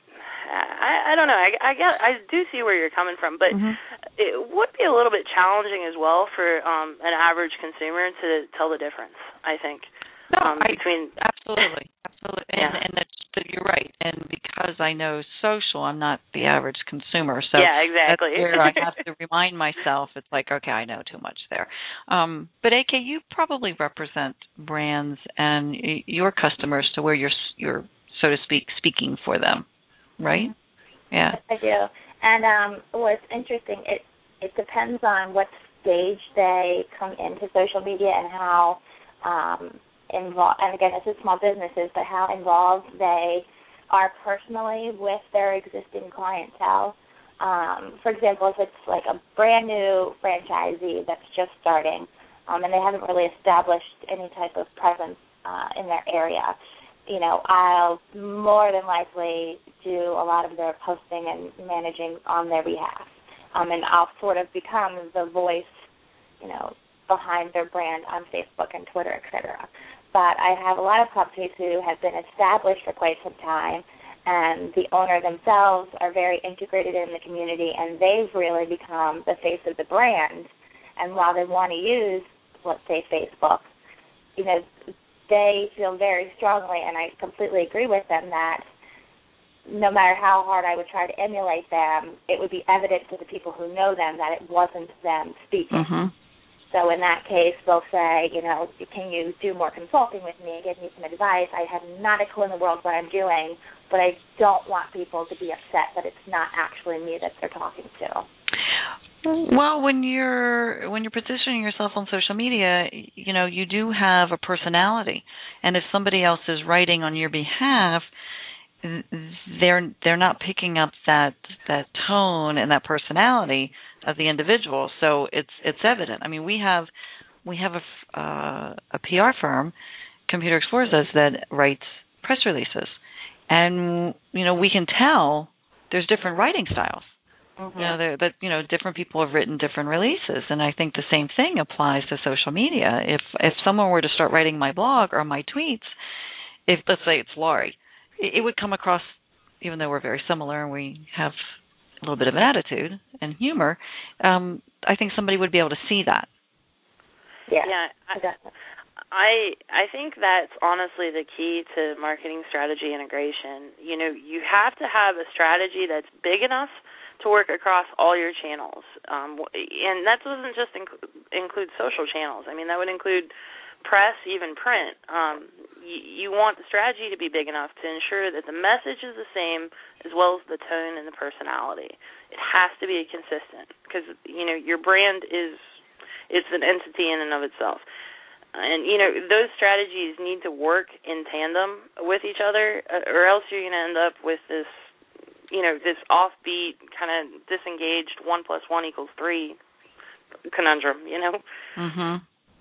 Speaker 3: I, I don't know. I, I get, I do see where you're coming from, but
Speaker 1: mm-hmm.
Speaker 3: it would be a little bit challenging as well for um, an average consumer to tell the difference, I think.
Speaker 1: No,
Speaker 3: um,
Speaker 1: I,
Speaker 3: between
Speaker 1: absolutely, absolutely, and,
Speaker 3: yeah.
Speaker 1: and that's, you're right. And because I know social, I'm not the average consumer. So
Speaker 3: yeah, exactly.
Speaker 1: That's where I have to remind myself. It's like, okay, I know too much there. Um, but A K, you probably represent brands and y- your customers to where you're, you're, so to speak, speaking for them, right?
Speaker 2: Mm-hmm.
Speaker 1: Yeah,
Speaker 2: I do. And um, what's interesting, it it depends on what stage they come into social media and how. Um, involved, and again, this is small businesses, but how involved they are personally with their existing clientele. Um, for example, if it's like a brand new franchisee that's just starting, um, and they haven't really established any type of presence uh, in their area, you know, I'll more than likely do a lot of their posting and managing on their behalf. Um, and I'll sort of become the voice, you know, behind their brand on Facebook and Twitter, et cetera. But I have a lot of companies who have been established for quite some time, and the owner themselves are very integrated in the community, and they've really become the face of the brand. And while they want to use, let's say, Facebook, you know, they feel very strongly, and I completely agree with them, that no matter how hard I would try to emulate them, it would be evident to the people who know them that it wasn't them speaking.
Speaker 1: Mm-hmm.
Speaker 2: So in that case, they'll say, you know, can you do more consulting with me, give me some advice? I have not a clue in the world what I'm doing, but I don't want people to be upset that it's not actually me that they're talking to.
Speaker 1: Well, when you're when you're positioning yourself on social media, you know, you do have a personality, and if somebody else is writing on your behalf, they're they're not picking up that that tone and that personality of the individual. So it's it's evident. I mean, we have we have a uh, a P R firm, Computer Explorers, that writes press releases, and you know we can tell there's different writing styles. Mm-hmm. You know, but you know, different people have written different releases, and I think the same thing applies to social media. If if someone were to start writing my blog or my tweets, if let's say it's Laurie, it, it would come across, even though we're very similar and we have a little bit of an attitude and humor, um, I think somebody would be able to see that.
Speaker 2: Yeah,
Speaker 3: yeah. I, I I think that's honestly the key to marketing strategy integration. You know, you have to have a strategy that's big enough to work across all your channels, um, and that doesn't just inc- include social channels. I mean, that would include press, even print. Um, you, you want the strategy to be big enough to ensure that the message is the same as well as the tone and the personality. It has to be consistent because, you know, your brand is it's an entity in and of itself. And, you know, those strategies need to work in tandem with each other, or else you're going to end up with this, you know, this offbeat, kind of disengaged one plus one equals three conundrum, you know?
Speaker 1: Mm-hmm.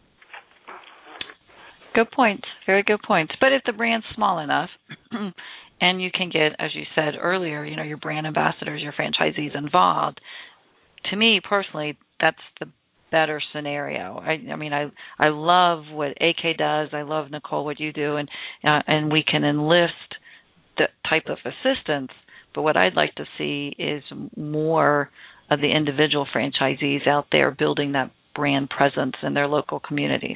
Speaker 1: Good point. Very good point. But if the brand's small enough and you can get, as you said earlier, you know, your brand ambassadors, your franchisees involved, to me personally, that's the better scenario. I, I mean, I I love what A K does. I love, Nicole, what you do, and uh, and we can enlist the type of assistance. But what I'd like to see is more of the individual franchisees out there building that brand presence in their local communities.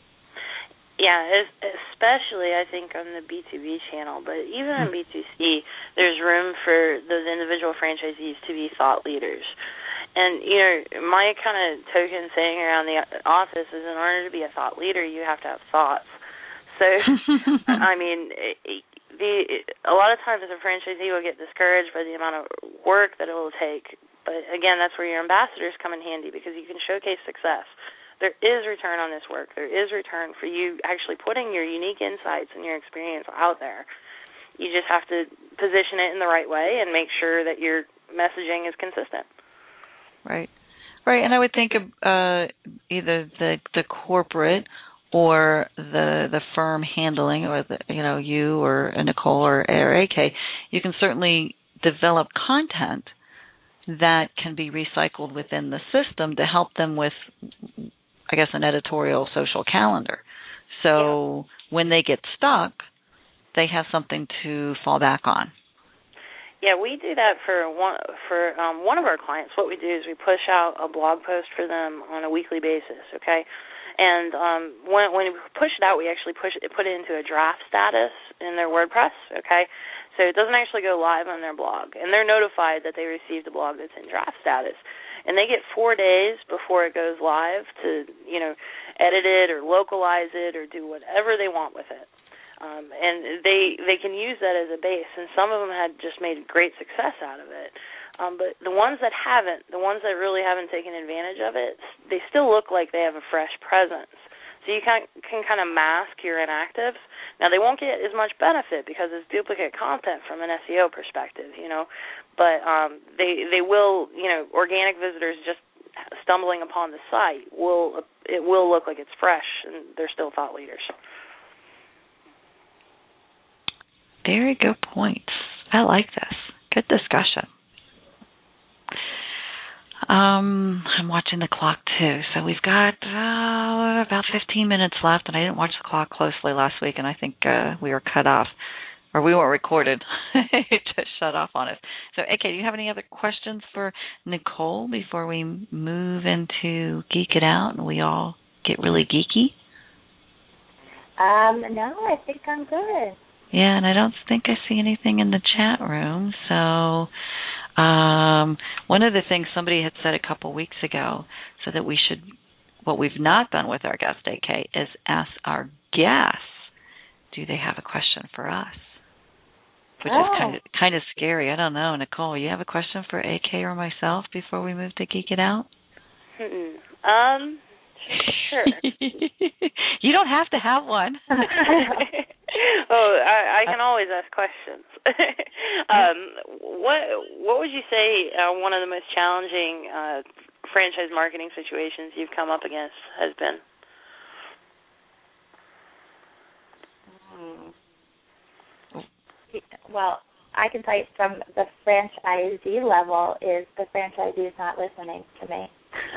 Speaker 3: Yeah, especially I think on the B two B channel, but even on B two C, there's room for those individual franchisees to be thought leaders. And, you know, my kind of token saying around the office is in order to be a thought leader, you have to have thoughts. So, I mean, the a lot of times a franchisee will get discouraged by the amount of work that it will take. But, again, that's where your ambassadors come in handy because you can showcase success. There is return on this work. There is return for you actually putting your unique insights and your experience out there. You just have to position it in the right way and make sure that your messaging is consistent.
Speaker 1: Right, right, and I would think uh, either the the corporate or the the firm handling, or the, you know, you or Nicole or, or A K, you can certainly develop content that can be recycled within the system to help them with, I guess, an editorial social calendar. So yeah. When they get stuck, they have something to fall back on.
Speaker 3: Yeah, we do that for one for um, one of our clients. What we do is we push out a blog post for them on a weekly basis, okay? And um, when when we push it out, we actually push it, put it into a draft status in their WordPress, okay? So it doesn't actually go live on their blog. And they're notified that they received a blog that's in draft status. And they get four days before it goes live to, you know, edit it or localize it or do whatever they want with it. Um, and they they can use that as a base, and some of them had just made great success out of it. Um, but the ones that haven't, the ones that really haven't taken advantage of it, they still look like they have a fresh presence. So you can, can kind of mask your inactives. Now, they won't get as much benefit because it's duplicate content from an S E O perspective, you know. but um, they they will, you know, organic visitors just stumbling upon the site will it will look like it's fresh, and they're still thought leaders.
Speaker 1: Very good points. I like this. Good discussion. Um, I'm watching the clock too, so we've got uh, about fifteen minutes left, and I didn't watch the clock closely last week, and I think uh, we were cut off, or we weren't recorded. It just shut off on us. So, A K, do you have any other questions for Nicole before we move into Geek It Out and we all get really geeky?
Speaker 2: Um, no, I think I'm good.
Speaker 1: Yeah, and I don't think I see anything in the chat room, so... Um, one of the things somebody had said a couple weeks ago, so that we should, what we've not done with our guest, A K, is ask our guests, do they have a question for us? Which
Speaker 2: oh.
Speaker 1: is kind of kind of scary. I don't know. Nicole, you have a question for A K or myself before we move to Geek It Out?
Speaker 3: Mm-mm. Um, sure.
Speaker 1: You don't have to have one.
Speaker 3: Oh, I, I can always ask questions. um, what what would you say uh, one of the most challenging uh, franchise marketing situations you've come up against has been?
Speaker 2: Well, I can tell you from the franchisee level is the franchisee is not listening to me.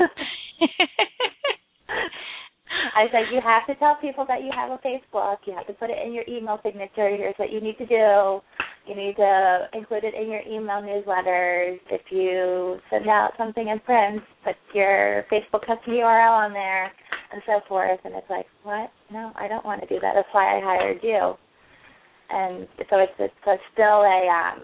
Speaker 2: I said, you have to tell people that you have a Facebook. You have to put it in your email signature. Here's what you need to do. You need to include it in your email newsletters. If you send out something in print, put your Facebook custom U R L on there and so forth. And it's like, what? No, I don't want to do that. That's why I hired you. And so it's, it's, so it's still a, um,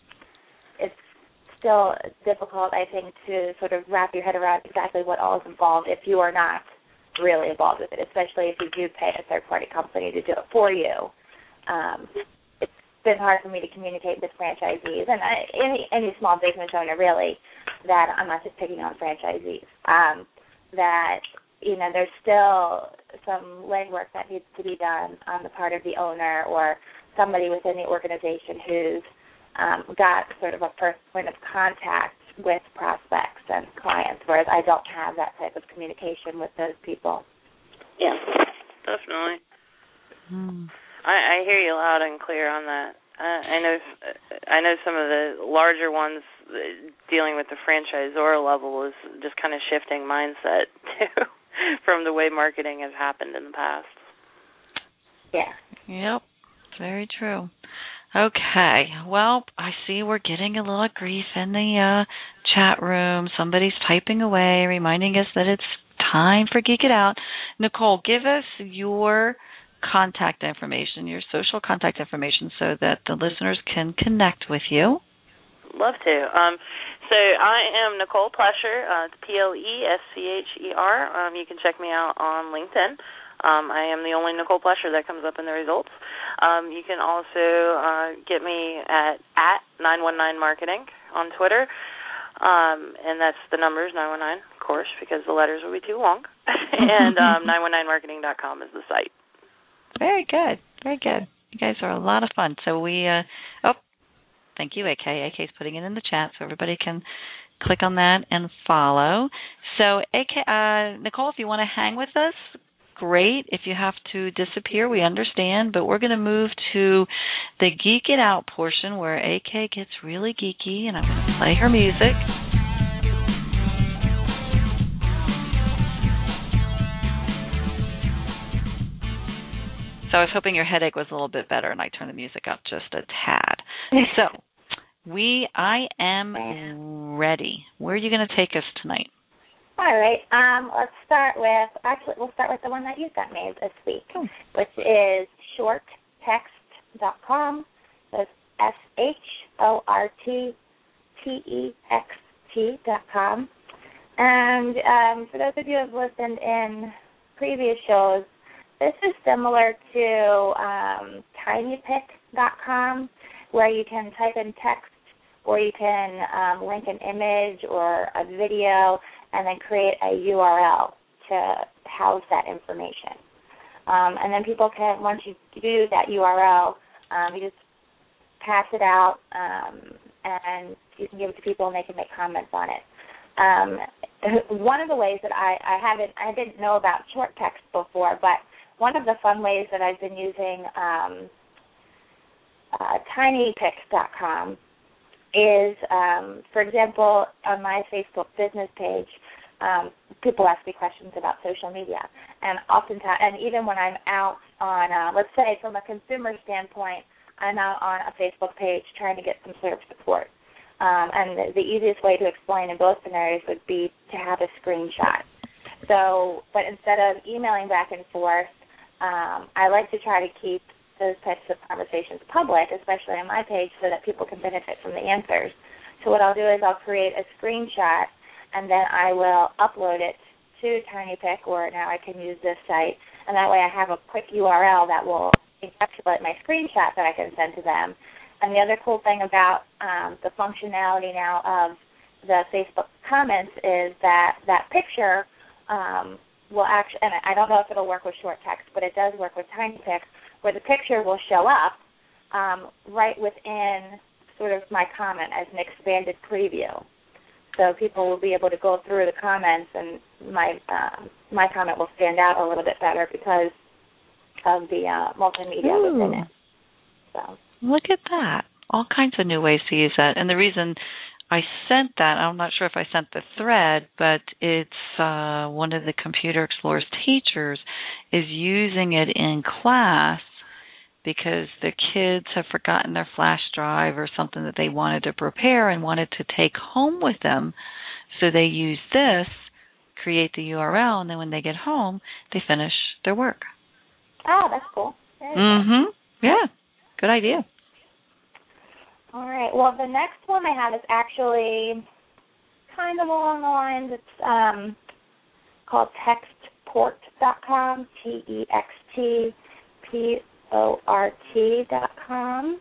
Speaker 2: it's still difficult, I think, to sort of wrap your head around exactly what all is involved if you are not really involved with it, especially if you do pay a third-party company to do it for you. Um, it's been hard for me to communicate with franchisees and I, any any small business owner, really, that I'm not just picking on franchisees, um, that, you know, there's still some legwork that needs to be done on the part of the owner or somebody within the organization who's um, got sort of a first point of contact with prospects and clients, whereas I don't have that type of communication with those people.
Speaker 3: Yeah, definitely.
Speaker 1: Hmm.
Speaker 3: I, I hear you loud and clear on that. Uh, I know, I know some of the larger ones dealing with the franchisor level is just kind of shifting mindset too, from the way marketing has happened in the past.
Speaker 2: Yeah.
Speaker 1: Yep. Very true. Okay. Well, I see we're getting a little grief in the uh, chat room. Somebody's typing away, reminding us that it's time for Geek It Out. Nicole, give us your contact information, your social contact information, so that the listeners can connect with you.
Speaker 3: Love to. Um, so I am Nicole Plesher, uh, P L E S C H E R. Um, you can check me out on LinkedIn. Um, I am the only Nicole Plesher that comes up in the results. Um, you can also uh, get me at, at nine one nine marketing on Twitter, um, and that's the numbers, nine one nine, of course, because the letters would be too long, and um, nine one nine marketing dot com is the site.
Speaker 1: Very good. Very good. You guys are a lot of fun. So we, uh, oh, thank you, A K. A K's putting it in the chat so everybody can click on that and follow. So, A K, uh, Nicole, if you want to hang with us, great. If you have to disappear, we understand, but we're going to move to the Geek It Out portion where A K gets really geeky, and I'm going to play her music. So I was hoping your headache was a little bit better, and I turned the music up just a tad. So we, I am ready. Where are you going to take us tonight?
Speaker 2: All right. Um, let's start with, actually, we'll start with the one that you sent me this week, oh. which is short text dot com. That's S H O R T T E X T dot com. And um, for those of you who have listened in previous shows, this is similar to um, tiny pic dot com, where you can type in text or you can um, link an image or a video and then create a U R L to house that information. Um, and then people can, once you do that U R L, um, you just pass it out, um, and you can give it to people and they can make comments on it. Um, one of the ways that I, I haven't, I didn't know about short text before, but one of the fun ways that I've been using um, uh, tinypics dot com is, um, for example, on my Facebook business page, um, people ask me questions about social media, and oftentimes, and even when I'm out on, uh, let's say from a consumer standpoint, I'm out on a Facebook page trying to get some sort of support. Um, and the, the easiest way to explain in both scenarios would be to have a screenshot. So, but instead of emailing back and forth, um, I like to try to keep those types of conversations public, especially on my page, so that people can benefit from the answers. So what I'll do is I'll create a screenshot, and then I will upload it to TinyPic, or now I can use this site, and that way I have a quick U R L that will encapsulate my screenshot that I can send to them. And the other cool thing about um, the functionality now of the Facebook comments is that that picture um, will actually, and I don't know if it'll work with short text, but it does work with TinyPic, where the picture will show up um, right within sort of my comment as an expanded preview. So people will be able to go through the comments, and my um, my comment will stand out a little bit better because of the uh, multimedia
Speaker 1: Ooh.
Speaker 2: within it. So.
Speaker 1: Look at that. All kinds of new ways to use that. And the reason I sent that, I'm not sure if I sent the thread, but it's uh, one of the Computer Explorer's teachers is using it in class because the kids have forgotten their flash drive or something that they wanted to prepare and wanted to take home with them. So they use this, create the U R L, and then when they get home, they finish their work.
Speaker 2: Oh, that's cool.
Speaker 1: Mm-hmm. Yeah. Good idea.
Speaker 2: All right. Well, the next one I have is actually kind of along the lines. It's um, called textport dot com, T E X T P O R T dot com.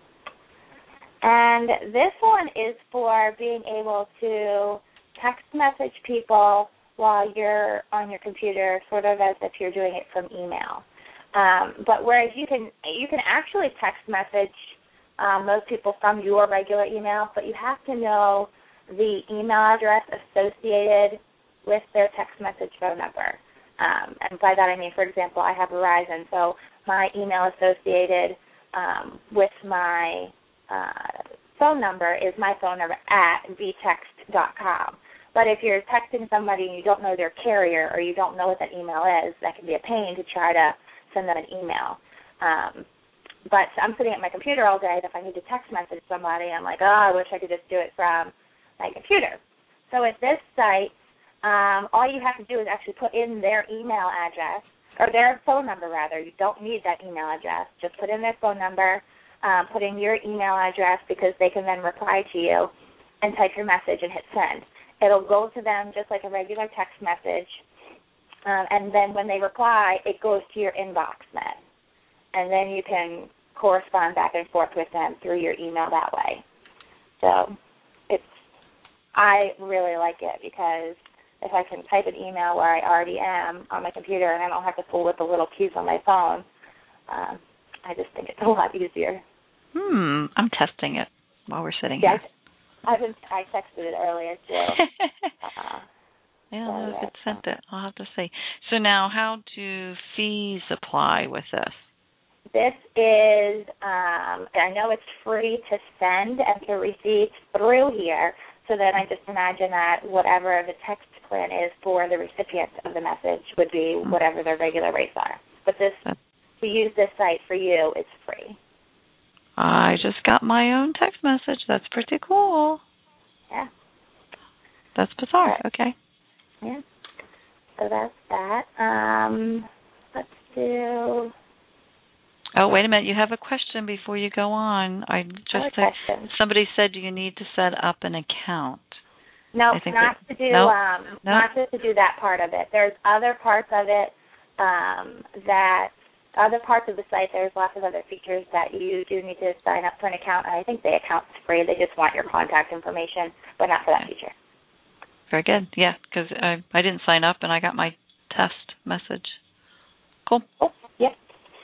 Speaker 2: And this one is for being able to text message people while you're on your computer, sort of as if you're doing it from email. Um, but whereas you can you can actually text message um, most people from your regular email, but you have to know the email address associated with their text message phone number. Um, and by that I mean, for example, I have Verizon, so my email associated um, with my uh, phone number is my phone number at v text dot com. But if you're texting somebody and you don't know their carrier or you don't know what that email is, that can be a pain to try to send them an email. Um, but I'm sitting at my computer all day, and if I need to text message somebody, I'm like, oh, I wish I could just do it from my computer. So at this site, um, all you have to do is actually put in their email address, or their phone number, rather. You don't need that email address. Just put in their phone number, um, put in your email address, because they can then reply to you and type your message and hit send. It'll go to them just like a regular text message. Um, and then when they reply, it goes to your inbox then. And then you can correspond back and forth with them through your email that way. So it's, I really like it because if I can type an email where I already am on my computer and I don't have to fool with the little keys on my phone, um, I just think it's a lot easier.
Speaker 1: Hmm, I'm testing it while we're sitting
Speaker 2: yeah,
Speaker 1: here.
Speaker 2: I, I've been, I texted it earlier, too. uh,
Speaker 1: I don't know if it sent it. I'll have to see. So now, how do fees apply with this?
Speaker 2: This is, um, I know it's free to send and to receive through here, so then I just imagine that whatever the text plan is for the recipient of the message would be whatever their regular rates are. But this, to use this site for you, it's free.
Speaker 1: I just got my own text message. That's pretty cool.
Speaker 2: Yeah.
Speaker 1: That's bizarre. Okay.
Speaker 2: Yeah. So that's that. Um, let's do...
Speaker 1: Oh, wait a minute. You have a question before you go on. I just said, somebody said you need to set up an account.
Speaker 2: No, not that, to do
Speaker 1: no,
Speaker 2: um, no? not just to do that part of it. There's other parts of it um, that other parts of the site. There's lots of other features that you do need to sign up for an account. And I think the account's free. They just want your contact information, but not for that
Speaker 1: okay.
Speaker 2: feature.
Speaker 1: Very good. Yeah, because I I didn't sign up and I got my test message. Cool.
Speaker 2: Oh, yep.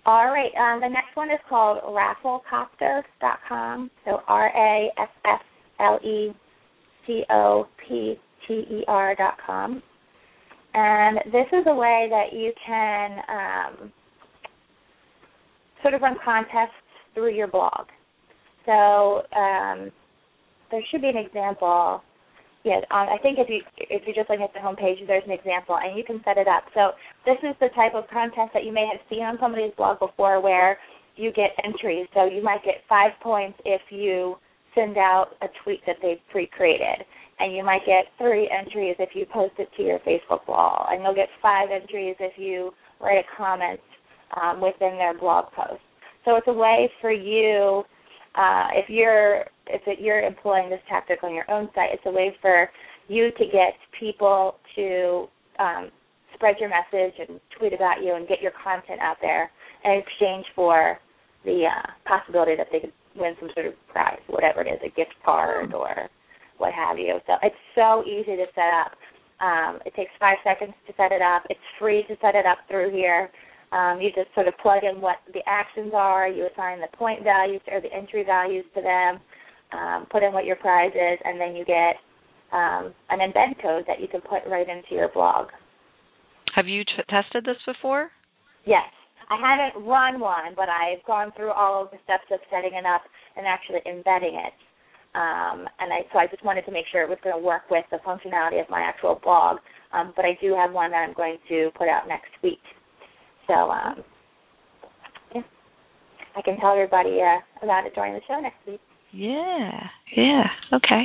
Speaker 2: All right. Um, the next one is called rafflecopter dot com. So R A F F L E C O P T E R dot com. And this is a way that you can um, sort of run contests through your blog. So um, there should be an example. Yeah, um, I think if you if you're just looking at the homepage, there's an example, and you can set it up. So this is the type of contest that you may have seen on somebody's blog before, where you get entries. So you might get five points if you send out a tweet that they've pre-created, and you might get three entries if you post it to your Facebook wall, and you'll get five entries if you write a comment um, within their blog post. So it's a way for you. Uh, if you're if it, you're employing this tactic on your own site, it's a way for you to get people to um, spread your message and tweet about you and get your content out there in exchange for the uh, possibility that they could win some sort of prize, whatever it is, a gift card or what have you. So it's so easy to set up. Um, it takes five seconds to set it up. It's free to set it up through here. Um, you just sort of plug in what the actions are. You assign the point values or the entry values to them, um, put in what your prize is, and then you get um, an embed code that you can put right into your blog.
Speaker 1: Have you t- tested this before?
Speaker 2: Yes. I haven't run one, but I've gone through all of the steps of setting it up and actually embedding it. Um, and I, so I just wanted to make sure it was going to work with the functionality of my actual blog. Um, but I do have one that I'm going to put out next week. So, um, yeah, I can tell everybody uh, about it during the show next week.
Speaker 1: Yeah, yeah, okay.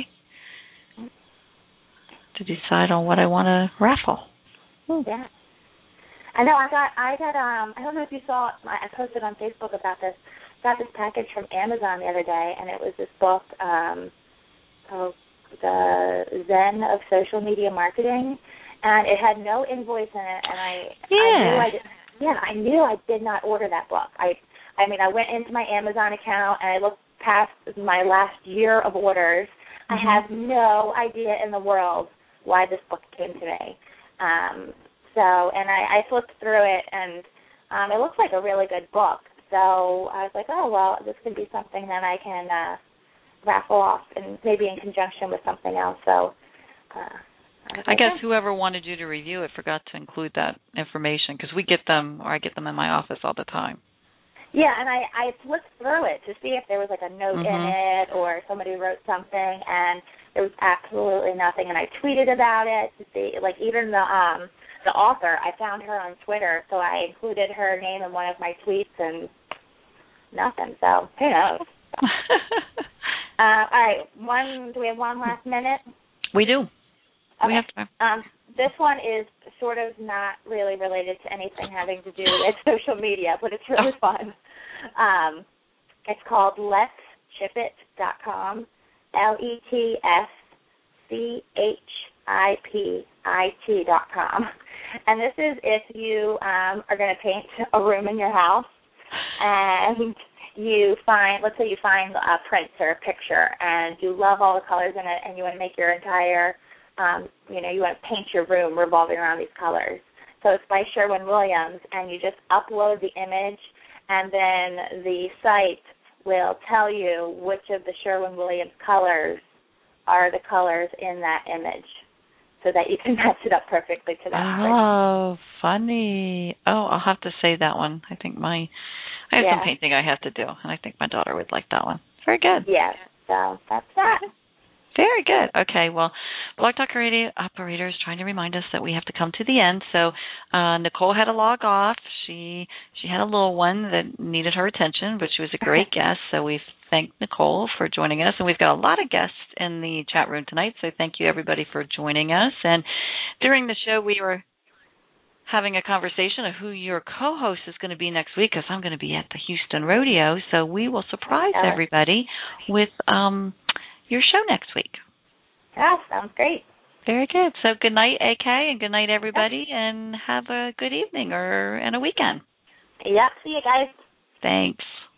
Speaker 1: To decide on what I want to raffle.
Speaker 2: Hmm. Yeah. I know I got, I got, um, I don't know if you saw, I posted on Facebook about this, got this package from Amazon the other day, and it was this book, um, called The Zen of Social Media Marketing, and it had no invoice in it, and I,
Speaker 1: yeah.
Speaker 2: I knew I did, yeah, I knew I did not order that book. I, I mean, I went into my Amazon account and I looked past my last year of orders. Mm-hmm. I have no idea in the world why this book came to me. Um, so, and I, I flipped through it, and um, it looks like a really good book. So I was like, oh, well, this could be something that I can uh, raffle off, and maybe in conjunction with something else. So. Uh,
Speaker 1: I guess whoever wanted you to review it forgot to include that information, because we get them, or I get them in my office all the time.
Speaker 2: Yeah, and I, I flipped through it to see if there was like a note
Speaker 1: mm-hmm.
Speaker 2: in it or somebody wrote something, and there was absolutely nothing. And I tweeted about it to see, like even the um the author, I found her on Twitter, so I included her name in one of my tweets, and nothing. So who knows? uh, all right, one. Do we have one last minute?
Speaker 1: We do.
Speaker 2: Okay.
Speaker 1: We have time.
Speaker 2: Um, this one is sort of not really related to anything having to do with social media, but it's really fun. Um, it's called Let's Chip It dot com, L E T S C H I P I T dot com. And this is if you um, are going to paint a room in your house, and you find, let's say you find a print or a picture, and you love all the colors in it, and you want to make your entire Um, you know, you want to paint your room revolving around these colors. So it's by Sherwin-Williams, and you just upload the image, and then the site will tell you which of the Sherwin-Williams colors are the colors in that image, so that you can match it up perfectly to that print.
Speaker 1: Oh, funny. Oh, I'll have to say that one. I think my, I have
Speaker 2: yeah.
Speaker 1: some painting I have to do, and I think my daughter would like that one. Very good.
Speaker 2: Yeah, so that's that.
Speaker 1: Very good. Okay, well, Blog Talk Radio operator is trying to remind us that we have to come to the end. So uh, Nicole had to log off. She she had a little one that needed her attention, but she was a great guest. So we thank Nicole for joining us. And we've got a lot of guests in the chat room tonight, so thank you, everybody, for joining us. And during the show, we were having a conversation of who your co-host is going to be next week, because I'm going to be at the Houston Rodeo. So we will surprise everybody with um, your show next week.
Speaker 2: Yeah, sounds great.
Speaker 1: Very good. So good night, A K, and good night, everybody, and have a good evening or and a weekend.
Speaker 2: Yep. See you guys.
Speaker 1: Thanks.